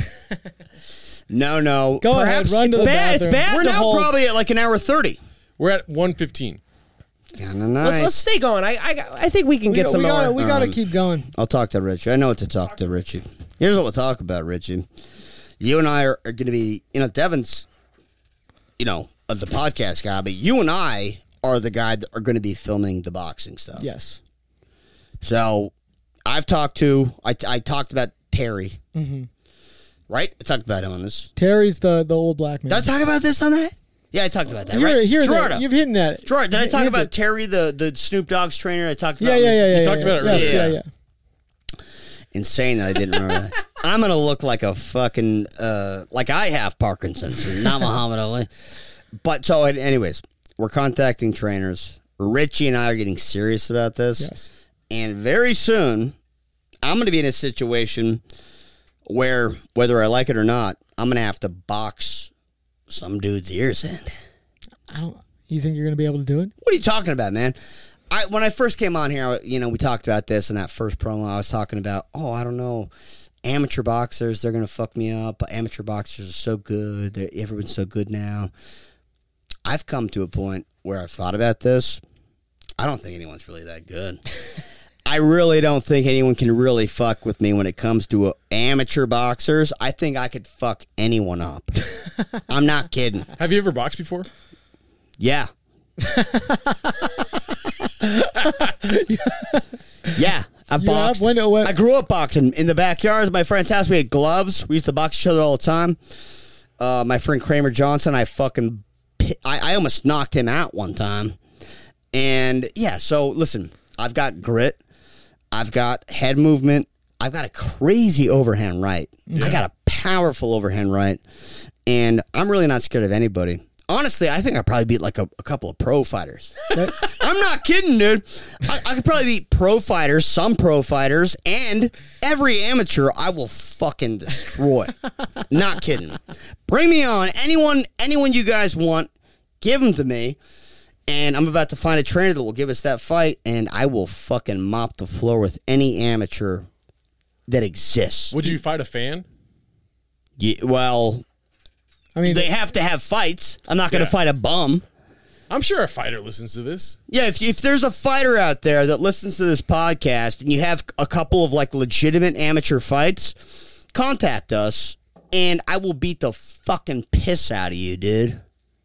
No. Go Perhaps ahead, run to the bad. It's bathroom. bad. We're to now hold. probably at like an hour 30. We're at 1:15. Kind of nice. Let's stay going. I think we can get some more. We gotta keep going. I'll talk to Richie. I know what to talk to Richie. Here's what we'll talk about, Richie. You and I are going to be, Devin's, the podcast guy, but you and I are the guy that are going to be filming the boxing stuff. Yes. So I talked about Terry. Mm-hmm. Right? I talked about him on this. Terry's the old black man. Did I talk about this on that? Yeah, I talked about that, right? Gerardo. You've hit at it. Gerard, did I talk Hit about it. Terry, the Snoop Dogg's trainer? I talked about Yeah. You talked about it Yes, earlier. yeah. Insane that I didn't remember that. I'm going to look like a fucking, like I have Parkinson's, not Muhammad Ali. But so, anyways, we're contacting trainers. Richie and I are getting serious about this. Yes. And very soon, I'm going to be in a situation where, whether I like it or not, I'm going to have to box some dude's ears in. You think you're gonna be able to do it? What are you talking about, man? When I first came on here, we talked about this in that first promo. I was talking about, I don't know, amateur boxers, they're going to fuck me up. Amateur boxers are so good. Everyone's so good now. I've come to a point where I've thought about this. I don't think anyone's really that good. I really don't think anyone can really fuck with me when it comes to amateur boxers. I think I could fuck anyone up. I'm not kidding. Have you ever boxed before? Yeah. Yeah, I've boxed. When- I grew up boxing in the backyard of my friend's house. We had gloves. We used to box each other all the time. My friend Kramer Johnson, I almost knocked him out one time. And yeah, so listen, I've got grit. I've got head movement. I've got a crazy overhand right. Yeah. I got a powerful overhand right. And I'm really not scared of anybody. Honestly, I think I probably beat like a couple of pro fighters. I'm not kidding, dude. I could probably beat pro fighters, some pro fighters, and every amateur I will fucking destroy. Not kidding. Bring me on. Anyone you guys want, give them to me. And I'm about to find a trainer that will give us that fight, and I will fucking mop the floor with any amateur that exists. Would you fight a fan? Yeah, well, I mean, they have to have fights. I'm not going to fight a bum. I'm sure a fighter listens to this. Yeah, if there's a fighter out there that listens to this podcast and you have a couple of like legitimate amateur fights, contact us and I will beat the fucking piss out of you, dude.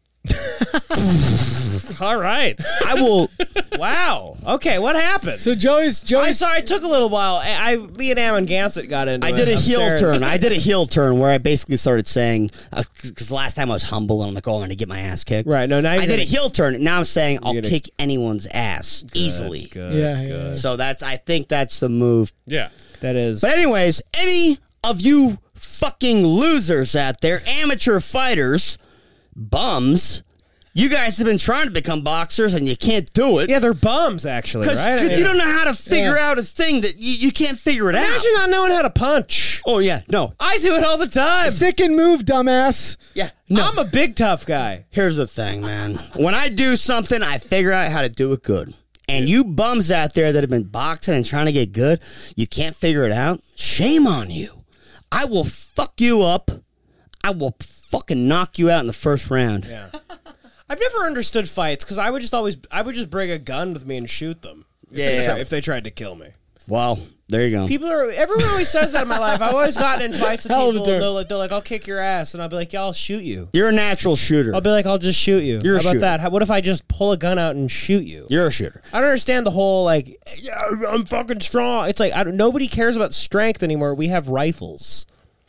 All right. I will. Wow. Okay, what happened? so Joey's. I'm sorry, it took a little while. Me and Ammon Gansett got into it. I did a heel upstairs. turn. I did a heel turn where I basically started saying, because last time I was humble and I'm like, I'm going to get my ass kicked. Right, no, now I you're did a gonna- heel turn. And now I'm saying I'll gonna- kick anyone's ass easily. Good, Yeah. good. So I think that's the move. Yeah. That is. But anyways, any of you fucking losers out there, amateur fighters, bums, you guys have been trying to become boxers and you can't do it. Yeah, they're bums, actually, right? I Because mean, you don't know how to figure out a thing that you can't figure it out. Imagine not knowing how to punch. Oh, yeah. No. I do it all the time. Stick and move, dumbass. Yeah. No. I'm a big tough guy. Here's the thing, man. When I do something, I figure out how to do it good. And you bums out there that have been boxing and trying to get good, you can't figure it out. Shame on you. I will fuck you up. I will fucking knock you out in the first round. Yeah. I've never understood fights because I would just bring a gun with me and shoot them. If they tried to kill me. Well, there you go. Everyone always says that in my life. I've always gotten in fights with Hell of a people. turn. They're like, I'll kick your ass, and I'll be like, yeah, I'll shoot you. You're a natural shooter. I'll be like, I'll just shoot you. You're a How about shooter. that? What if I just pull a gun out and shoot you? You're a shooter. I don't understand the whole like, yeah, I'm fucking strong. It's like nobody cares about strength anymore. We have rifles.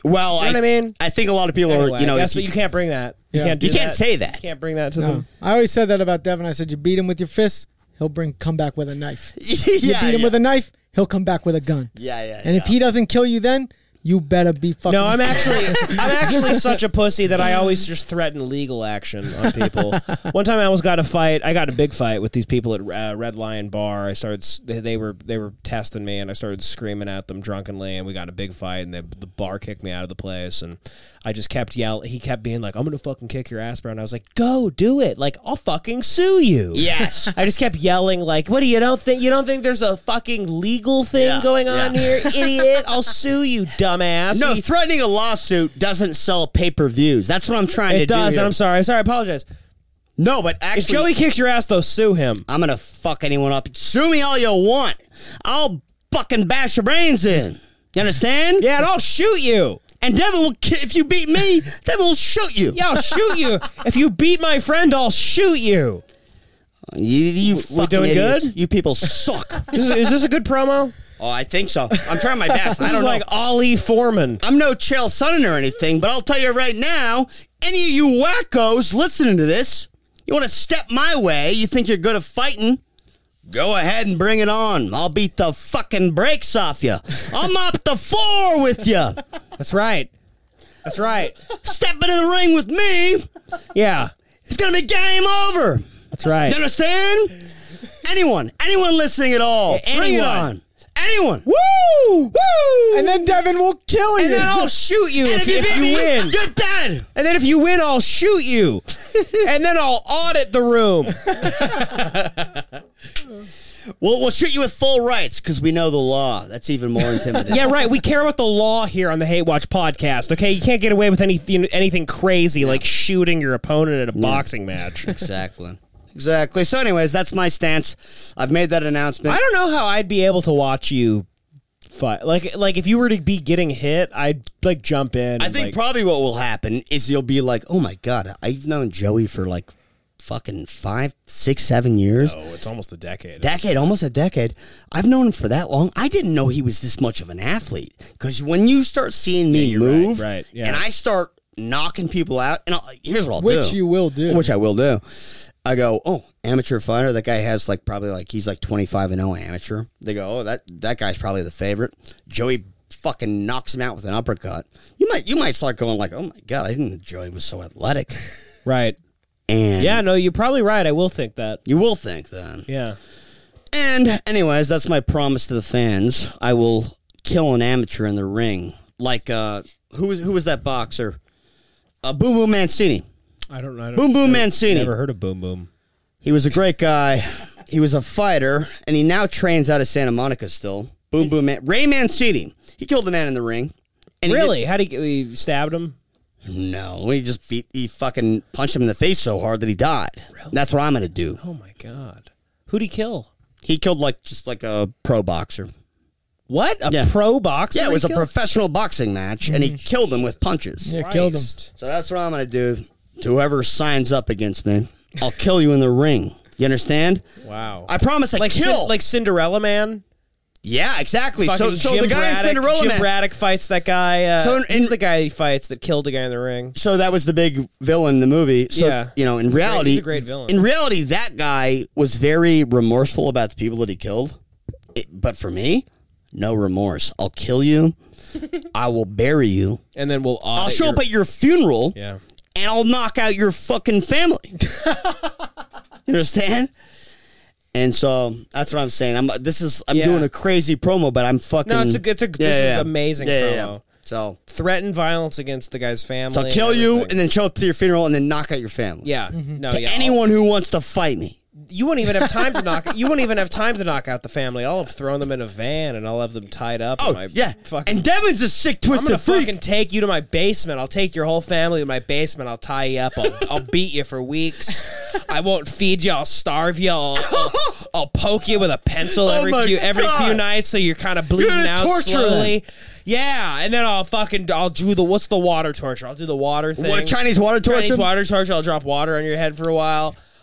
Well, You know what I mean? I think a lot of people Anyway, are, you know, that's if you can't bring that. Yeah. You can't do you can't that. say that. You can't bring that to No. them. I always said that about Devin. I said, you beat him with your fists, he'll come back with a knife. You yeah, beat him with a knife, he'll come back with a gun. yeah. And if he doesn't kill you then, you better be fucking... No, I'm actually such a pussy that I always just threaten legal action on people. One time I almost got a fight. I got a big fight with these people at Red Lion Bar. They were testing me, and I started screaming at them drunkenly, and we got in a big fight, and the bar kicked me out of the place, and I just kept yelling. He kept being like, "I'm gonna fucking kick your ass, bro," and I was like, "Go, do it! Like, I'll fucking sue you." Yes. I just kept yelling like, "What do you don't think there's a fucking legal thing Yeah, going on here, idiot? I'll sue you, dumbass." No, threatening a lawsuit doesn't sell pay-per-views. That's what I'm trying to It do. does, here. and I'm sorry. I apologize. No, but If actually, Joey kicks your ass, though, sue him. I'm gonna fuck anyone up. Sue me all you want. I'll fucking bash your brains in. You understand? Yeah, and I'll shoot you. And Devin will. If you beat me, Devin will shoot you. Yeah, I'll shoot you. If you beat my friend, I'll shoot you. You fucking doing idiots. good? You people suck. Is this a good promo? Oh, I think so. I'm trying my best. I This don't is know. like Ollie Foreman. I'm no Chael Sonnen or anything, but I'll tell you right now, any of you wackos listening to this, you want to step my way, you think you're good at fighting, go ahead and bring it on. I'll beat the fucking brakes off you. I'll mop the floor with you. That's right. That's right. Step into the ring with me, Yeah, it's going to be game over. that's right. You understand? Anyone listening at all, bring it Anyone. on. Anyone. Woo! Woo! And then Devin will kill you. And then I'll shoot you And if if you beat you me, win. you're dead. And then if you win, I'll shoot you. And then I'll audit the room. We'll shoot you with full rights because we know the law. That's even more intimidating. Yeah, right. We care about the law here on the Hate Watch podcast. Okay, you can't get away with anything crazy like shooting your opponent at a boxing match. Exactly. So anyways, that's my stance. I've made that announcement. I don't know how I'd be able to watch you fight. Like if you were to be getting hit, I'd like jump in. I and, think like, probably what will happen is you'll be like, oh my God, I've known Joey for like fucking 5, 6, 7 years. oh, it's almost a decade. Almost a decade. I've known him for that long. I didn't know he was this much of an athlete. Because when you start seeing me you're move, right, yeah. and I start knocking people out, and here's what I'll do. Which you will do. Which I will do. I go, oh, amateur fighter. That guy has like probably like he's like 25-0 amateur. They go, oh, that guy's probably the favorite. Joey fucking knocks him out with an uppercut. You might start going like, oh my God, I didn't know Joey was so athletic. Right. And Yeah, no, you're probably right. I will think that. you will think then. Yeah. And anyways, that's my promise to the fans. I will kill an amateur in the ring. Like who was that boxer? Boom Boom Mancini. I don't know. Boom Boom Mancini. Never heard of Boom Boom. He was a great guy. He was a fighter, and he now trains out of Santa Monica still. Boom Boom Man. Ray Mancini. He killed a man in the ring. And Really? How did he stabbed him? No, he fucking punched him in the face so hard that he died. Really? That's what I'm going to do. Oh my God. Who'd he kill? He killed just like a pro boxer. What? A Yeah. pro boxer? Yeah, it was he a killed? professional boxing match, and he killed him with punches. Yeah, killed him. Christ. So that's what I'm going to do. To whoever signs up against me, I'll kill you in the ring. You understand? Wow. I promise I kill. Like Cinderella Man? Yeah, exactly. So Fucking the Jim guy in Braddock- Cinderella Jim Man. Braddock fights that guy. So he's the guy he fights that killed the guy in the ring. So that was the big villain in the movie. So, Yeah. in reality, He's a great villain. In reality, that guy was very remorseful about the people that he killed. But for me, no remorse. I'll kill you. I will bury you. And then we'll I'll show up at your funeral. Yeah. And I'll knock out your fucking family. You understand? And so that's what I'm saying. I'm doing a crazy promo, but I'm fucking. No, this is amazing promo. So Threaten violence against the guy's family. So I'll kill you and then show up to your funeral and then knock out your family. Yeah. No, To yeah. anyone who wants to fight me. You wouldn't even have time to knock. You wouldn't even have time to knock out the family. I'll have thrown them in a van and I'll have them tied up. Oh, in my yeah. Fucking, And Devin's a sick, I'm twisted gonna freak. fucking take you to my basement. I'll take your whole family to my basement. I'll tie you up. I'll beat you for weeks. I won't feed you. I'll starve you. I'll poke you with a pencil every my few God. nights so you're kind of bleeding gonna out torture slowly. Yeah, and then I'll do what's the water torture? I'll do the water thing. What, Chinese water torture? Chinese water torture. I'll drop water on your head for a while.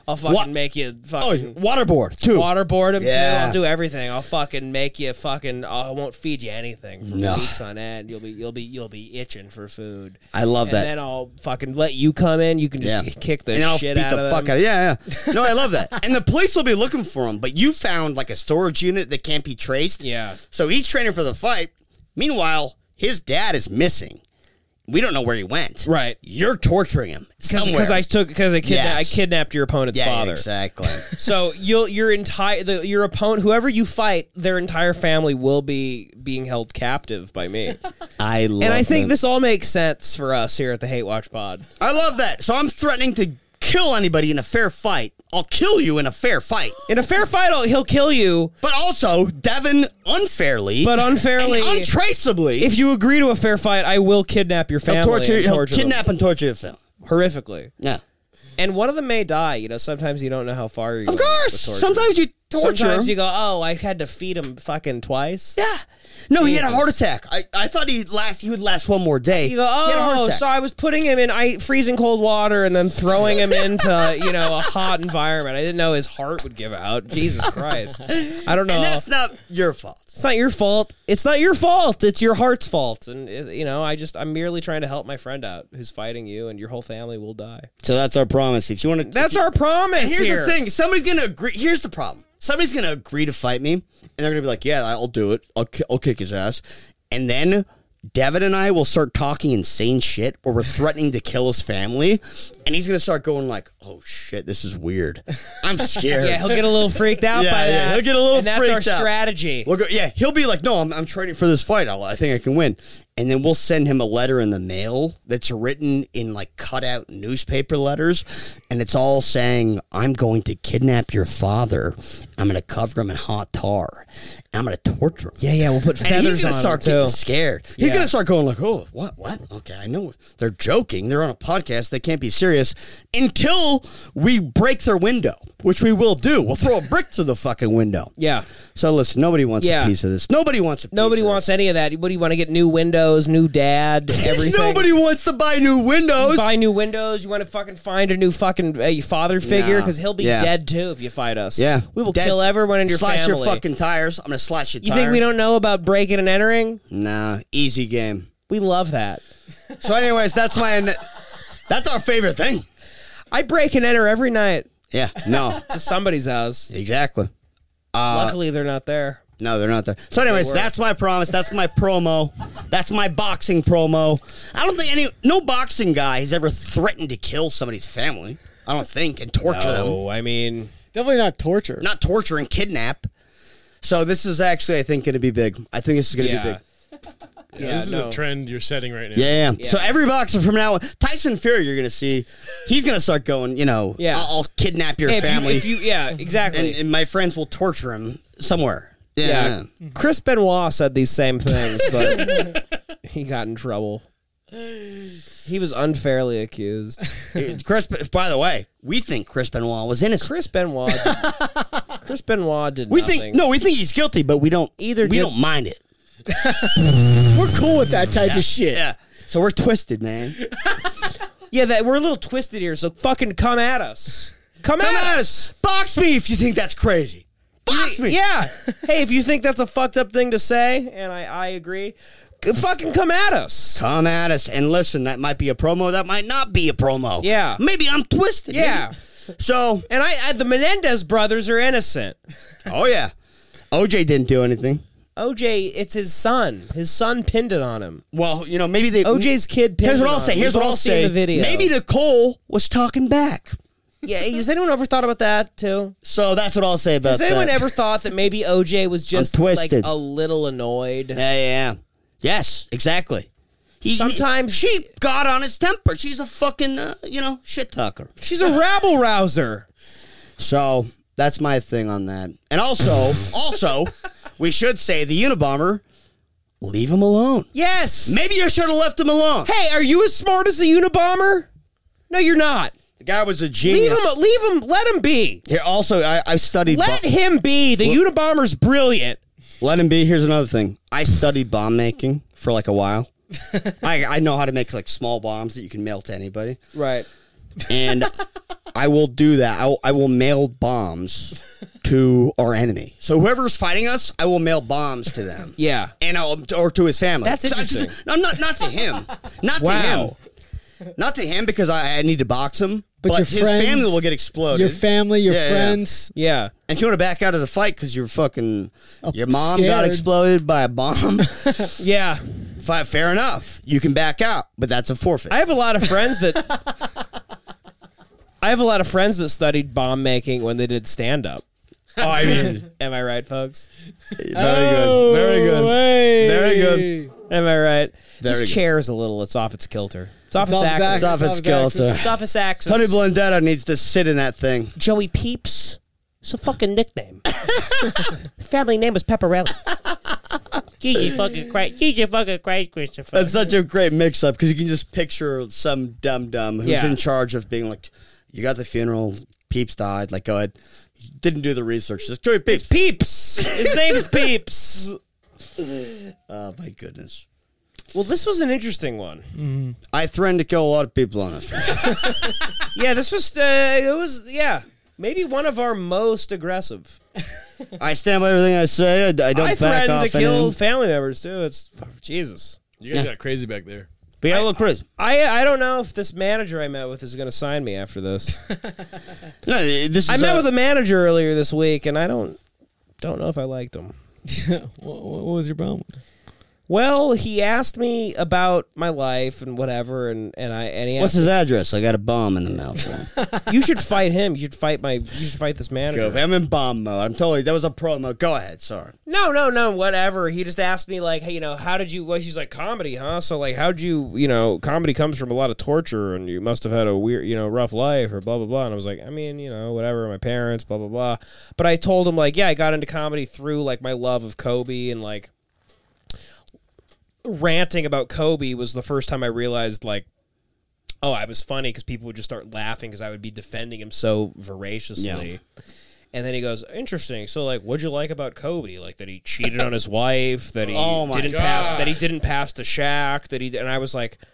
I'll fucking make you fucking waterboard too. waterboard him too. Yeah. I'll do everything. I'll fucking make you fucking. I won't feed you anything for No. weeks on end. You'll be itching for food. I love and that. then I'll fucking let you come in. You can just kick the and I'll shit beat out the of fuck them. out. Yeah. No, I love that. And the police will be looking for him, but you found like a storage unit that can't be traced. Yeah. So he's training for the fight. Meanwhile, his dad is missing. We don't know where he went. Right. You're torturing him somewhere. Because I Yes. kidnapped your opponent's yeah, father. exactly. So your opponent, whoever you fight, their entire family will be being held captive by me. I love And I think that. this all makes sense for us here at the Hate Watch Pod. I love that. So I'm threatening to kill anybody in a fair fight. I'll kill you in a fair fight. In a fair fight, he'll kill you. But also, Devin unfairly. But unfairly, and untraceably. If you agree to a fair fight, I will kidnap your family. He'll kidnap and torture your family. Horrifically. Yeah. And one of them may die. You know, sometimes you don't know how far you're going. Of course. Sometimes you torture Sometimes him. you go, oh, I had to feed him fucking twice. Yeah. No, he had a Jesus. heart attack. I thought he would last one more day. You go, He had a heart oh, attack. so I was putting him in freezing cold water and then throwing him into, a hot environment. I didn't know his heart would give out. Jesus Christ. I don't know. And that's not your fault. It's not your fault. It's not your fault. It's your heart's fault. And, I'm merely trying to help my friend out who's fighting you, and your whole family will die. So that's our promise. If you want to, That's our promise. And here's here. the thing: somebody's gonna agree. Here's the problem: somebody's gonna agree to fight me, and they're gonna be like, "Yeah, I'll do it. I'll kick his ass." And then Devin and I will start talking insane shit, where we're threatening to kill his family, and he's gonna start going like, "Oh shit, this is weird. I'm scared." Yeah, he'll get a little freaked out Yeah, by yeah, that. he'll get a little and that's freaked our out. strategy. We'll go, yeah, he'll be like, "No, I'm training for this fight. I think I can win." And then we'll send him a letter in the mail that's written in like cutout newspaper letters, and it's all saying, "I'm going to kidnap your father. I'm going to cover him in hot tar. And I'm going to torture him." Yeah, we'll put And feathers he's going on to start him, too. getting scared. He's Yeah. going to start going like, "Oh, what? Okay, I know they're joking. They're on a podcast. They can't be serious." Until we break their window, which we will do. We'll throw a brick through the fucking window. Yeah. So listen, nobody wants Yeah. a piece of this. Nobody wants a piece Nobody of wants any of that. What do you want to get? New windows, new dad, this. everything. Nobody wants to buy new windows. buy new windows. You want to fucking find a new fucking father figure Nah. because he'll be Yeah. dead too if you fight us. Yeah. we will Dead. kill everyone in your slash family. your fucking tires. I'm going to slash your You tire. think we don't know about breaking and entering? Nah, easy game. We love that. So anyways, that's our favorite thing. I break and enter every night Yeah, no, to somebody's house. exactly. Luckily, they're not there. No, they're not there. So anyways, were. that's my promise. That's my promo. That's my boxing promo. I don't think no boxing guy has ever threatened to kill somebody's family. I don't think, and torture them. Oh, I mean, Definitely not torture. Not torture and kidnap. So this is actually, I think, going to be big. I think this is going to be yeah. big. Yeah, this is no. a trend you're setting right now. Yeah. Yeah. So every boxer from now on, Tyson Fury, you're going to see, he's going to start going, Yeah. I'll kidnap your Hey, family. yeah, exactly. and my friends will torture him somewhere. Yeah. Chris Benoit said these same things, but he got in trouble. He was unfairly accused. Chris, by the way, we think Chris Benoit was innocent. Chris Benoit did We nothing. think he's guilty, but we don't Either we did- don't mind it. We're cool with that type of shit. Yeah. So we're twisted, man. Yeah, we're a little twisted here, so fucking come at us. Come at us. Box me if you think that's crazy. Box me. Yeah. Hey, if you think that's a fucked up thing to say, and I agree, fucking come at us. Come at us and listen. That might be a promo. That might not be a promo. Yeah. Maybe I'm twisted. Yeah. Maybe. So. And the Menendez brothers are innocent. Oh yeah. OJ didn't do anything. OJ, it's his son. His son pinned it on him. Well, maybe they. OJ's kid pinned Here's what it I'll on say. him. Here's We've what all I'll seen say. the video. Maybe Nicole was talking back. Yeah, has anyone ever thought about that too? So that's what I'll say about Has anyone that. ever thought that maybe OJ was just like twisted. a little annoyed? Yeah. Yes, exactly. Sometimes she got on his temper. She's a fucking, shit talker. She's a rabble rouser. So that's my thing on that. And also, we should say the Unabomber, leave him alone. Yes. Maybe you should have left him alone. Hey, are you as smart as the Unabomber? No, you're not. The guy was a genius. Leave him. Let him be. Here, also, I studied. Let him be. The Unabomber's brilliant. Let him be. Here's another thing. I studied bomb making for like a while. I know how to make like small bombs that you can mail to anybody. Right. and I will do that. I will mail bombs to our enemy. So whoever's fighting us, I will mail bombs to them. Yeah. And or to his family. That's interesting. No, not to him. Not to Wow. him. Not to him because I need to box him. But your his friends, family will get exploded. Your family, your Yeah, yeah. friends. Yeah. And if you want to back out of the fight because you're fucking, your mom got scared. exploded by a bomb, Yeah. fair enough. You can back out, but that's a forfeit. I have a lot of friends that studied bomb making when they did stand up. Oh, I mean, Am I right, folks? very good. Very good. Hey. Very good. Am I right? Very This good. chair is a little, it's off its kilter. It's off its off axis. It's off its kilter. It's off its axis. Tony Blendetta needs to sit in that thing. Joey Peeps. It's a fucking nickname. Family name was Pepperelli. Jesus fucking Christ, Christopher. That's such a great mix-up because you can just picture some dum-dum who's Yeah. in charge of being like, you got the funeral, Peeps died, like, go ahead. Didn't do the research. Just Joey Peeps. Peeps. His name's Peeps. Oh, my goodness. Well, this was an interesting one. I threatened to kill a lot of people on this. Yeah, this was, it was, yeah, maybe one of our most aggressive. I stand by everything I say. I don't I back threatened off to kill anything. family members, too. It's, Jesus. You guys got crazy back there. But yeah, look, Chris. I don't know if this manager I met with is going to sign me after this. No, this is I met with a manager earlier this week, and I don't know if I liked him. What was your problem? Well, he asked me about my life and whatever, and he What's asked his address? I got a bomb in the mouth for him. you should fight him. You should fight this manager. Go. I'm in bomb mode. I'm totally. That was a promo. Go ahead. Sorry. No, whatever. He just asked me like, hey, how did you? Well, he's like, comedy, huh? So like, how'd you, comedy comes from a lot of torture, and you must have had a weird, rough life, or blah blah blah. And I was like, I mean, whatever. My parents, blah blah blah. But I told him like, yeah, I got into comedy through like my love of Kobe, and like ranting about Kobe was the first time I realized like, oh, I was funny because people would just start laughing because I would be defending him so voraciously. Yeah. And then he goes, interesting. So, like, what'd you like about Kobe? Like that he cheated on his wife, that he Oh my didn't pass to Shaq, and I was like,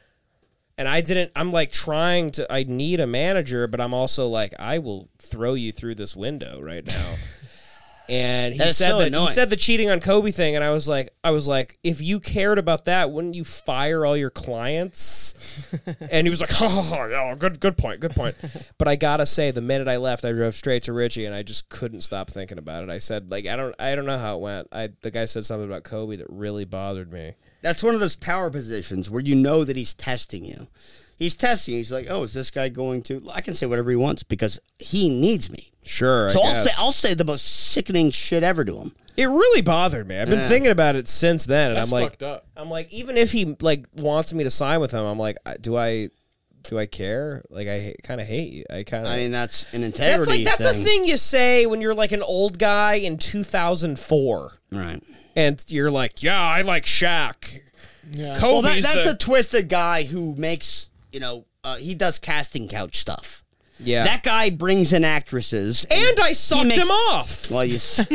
I'm like trying to. I need a manager, but I'm also like, I will throw you through this window right now. And he said the cheating on Kobe thing, and I was like, if you cared about that, wouldn't you fire all your clients? And he was like, oh, yeah, good point. But I gotta say, the minute I left, I drove straight to Richie, and I just couldn't stop thinking about it. I said, like, I don't know how it went. The guy said something about Kobe that really bothered me. That's one of those power positions where you know that he's testing you. He's testing you. He's like, oh, is this guy going to? I can say whatever he wants because he needs me. Sure. So I'll say the most sickening shit ever to him. It really bothered me. I've been thinking about it since then, and That's I'm like, fucked up. even if he like wants me to sign with him, I'm like, do I care? Like, I kind of hate you. I mean, that's an integrity. That's a thing you say when you're like an old guy in 2004, Right. and you're like, yeah, I like Shaq. Yeah. Well, Kobe's that's the- a twisted guy who makes, he does casting couch stuff. yeah. That guy brings in actresses. And I sucked makes- him off. Well, you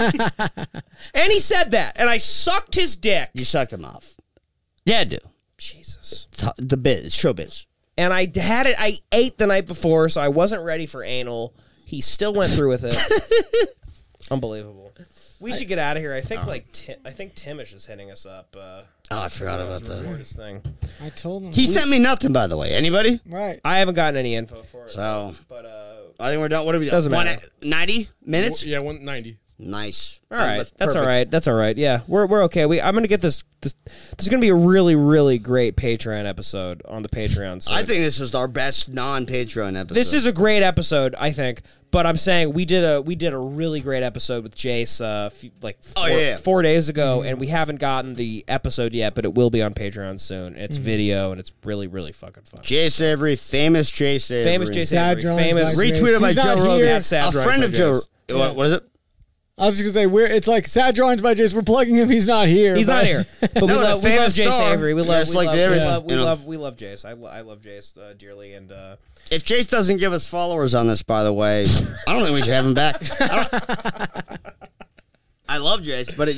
And he said that, and I sucked his dick. sucked him off. Yeah, do. Jesus. It's the biz, showbiz. And I had it. I ate the night before, so I wasn't ready for anal. He still went through with it. Unbelievable. We should get out of here. I think I think Timish is hitting us up. I forgot about that. This thing. I told him. He sent me nothing, by the way. Anybody? Right. I haven't gotten any info for it. So, but I think we're done. What are we doing? Doesn't matter. 90 minutes? Yeah, 190. Nice. all right, that's perfect. all right. That's all right. Yeah, we're okay. I'm gonna get this. This is gonna be a really really great Patreon episode on the Patreon side. I think this is our best non-Patreon episode. This is a great episode, I think. But I'm saying we did a really great episode with Jace like 4 days ago, and we haven't gotten the episode yet, but it will be on Patreon soon. It's video, and it's really really fucking fun. Jace Avery, famous Jace Avery. Famous Jace Sad Avery, drawings famous by Grace. Retweeted by He's not Joe here. Rogan. Yeah, sad A drawings friend by of Joe. Jace. What is it? I was just gonna say it's like sad drawings by Jace. We're plugging him. He's not here. He's but- not here, but we No, love the famous Jace star. Avery. We Yeah, love it's like the we Avery, love Jace. I love Jace dearly, and If Jace doesn't give us followers on this, by the way, I don't think we should have him back. I love Jace, but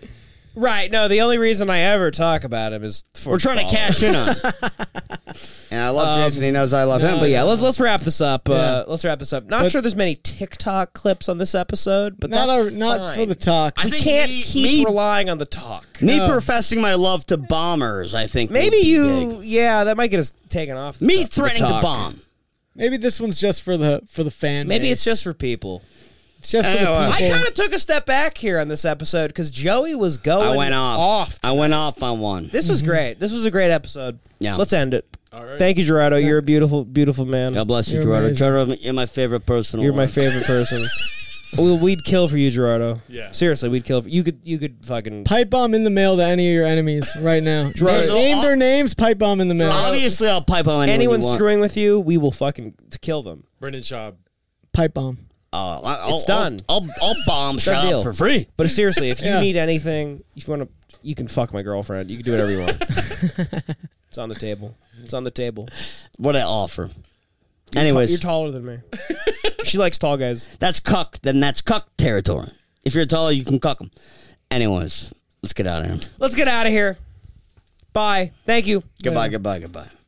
right. No, the only reason I ever talk about him is for we're trying to followers. cash in on him. And I love Jason. He knows I love him. But yeah, let's wrap this up. Yeah. Let's wrap this up. Not sure there's many TikTok clips on this episode, but not that's not fine. for the talk. I We think can't me- keep me- relying on the talk. Me professing my love to bombers, I think. Maybe would be you, big. yeah, that might get us taken off. Me the threatening to talk. bomb. Maybe this one's just for the fan. Maybe it's base. just for people. It's just for Anyway. the I people. kind of took a step back here on this episode because Joey was going I went off. I went off on one. This was great. This was a great episode. Yeah. Let's end it. All right. Thank you, Gerardo. You're a beautiful, beautiful man. God bless you, You're Gerardo. amazing. Gerardo, you're my favorite person. You're my favorite person. We'd kill for you, Gerardo. Yeah. Seriously, we'd kill for you. Could fucking. Pipe bomb in the mail to any of your enemies right now. Gerardo- Name their names. Pipe bomb in the mail. Obviously, I'll pipe on Anyone you want. screwing with you, we will fucking kill them. Brendan Schaub. Pipe bomb. It's done. I'll bomb Done shop deal. for free. But seriously, if you Yeah. need anything, if you want to, you can fuck my girlfriend. You can do whatever you want. It's on the table. It's on the table. What I offer. Anyways, You're taller than me. She likes tall guys. that's cuck. Then that's cuck territory. If you're taller, you can cuck them. Anyways, let's get out of here. Let's get out of here. Bye. Thank you. Goodbye.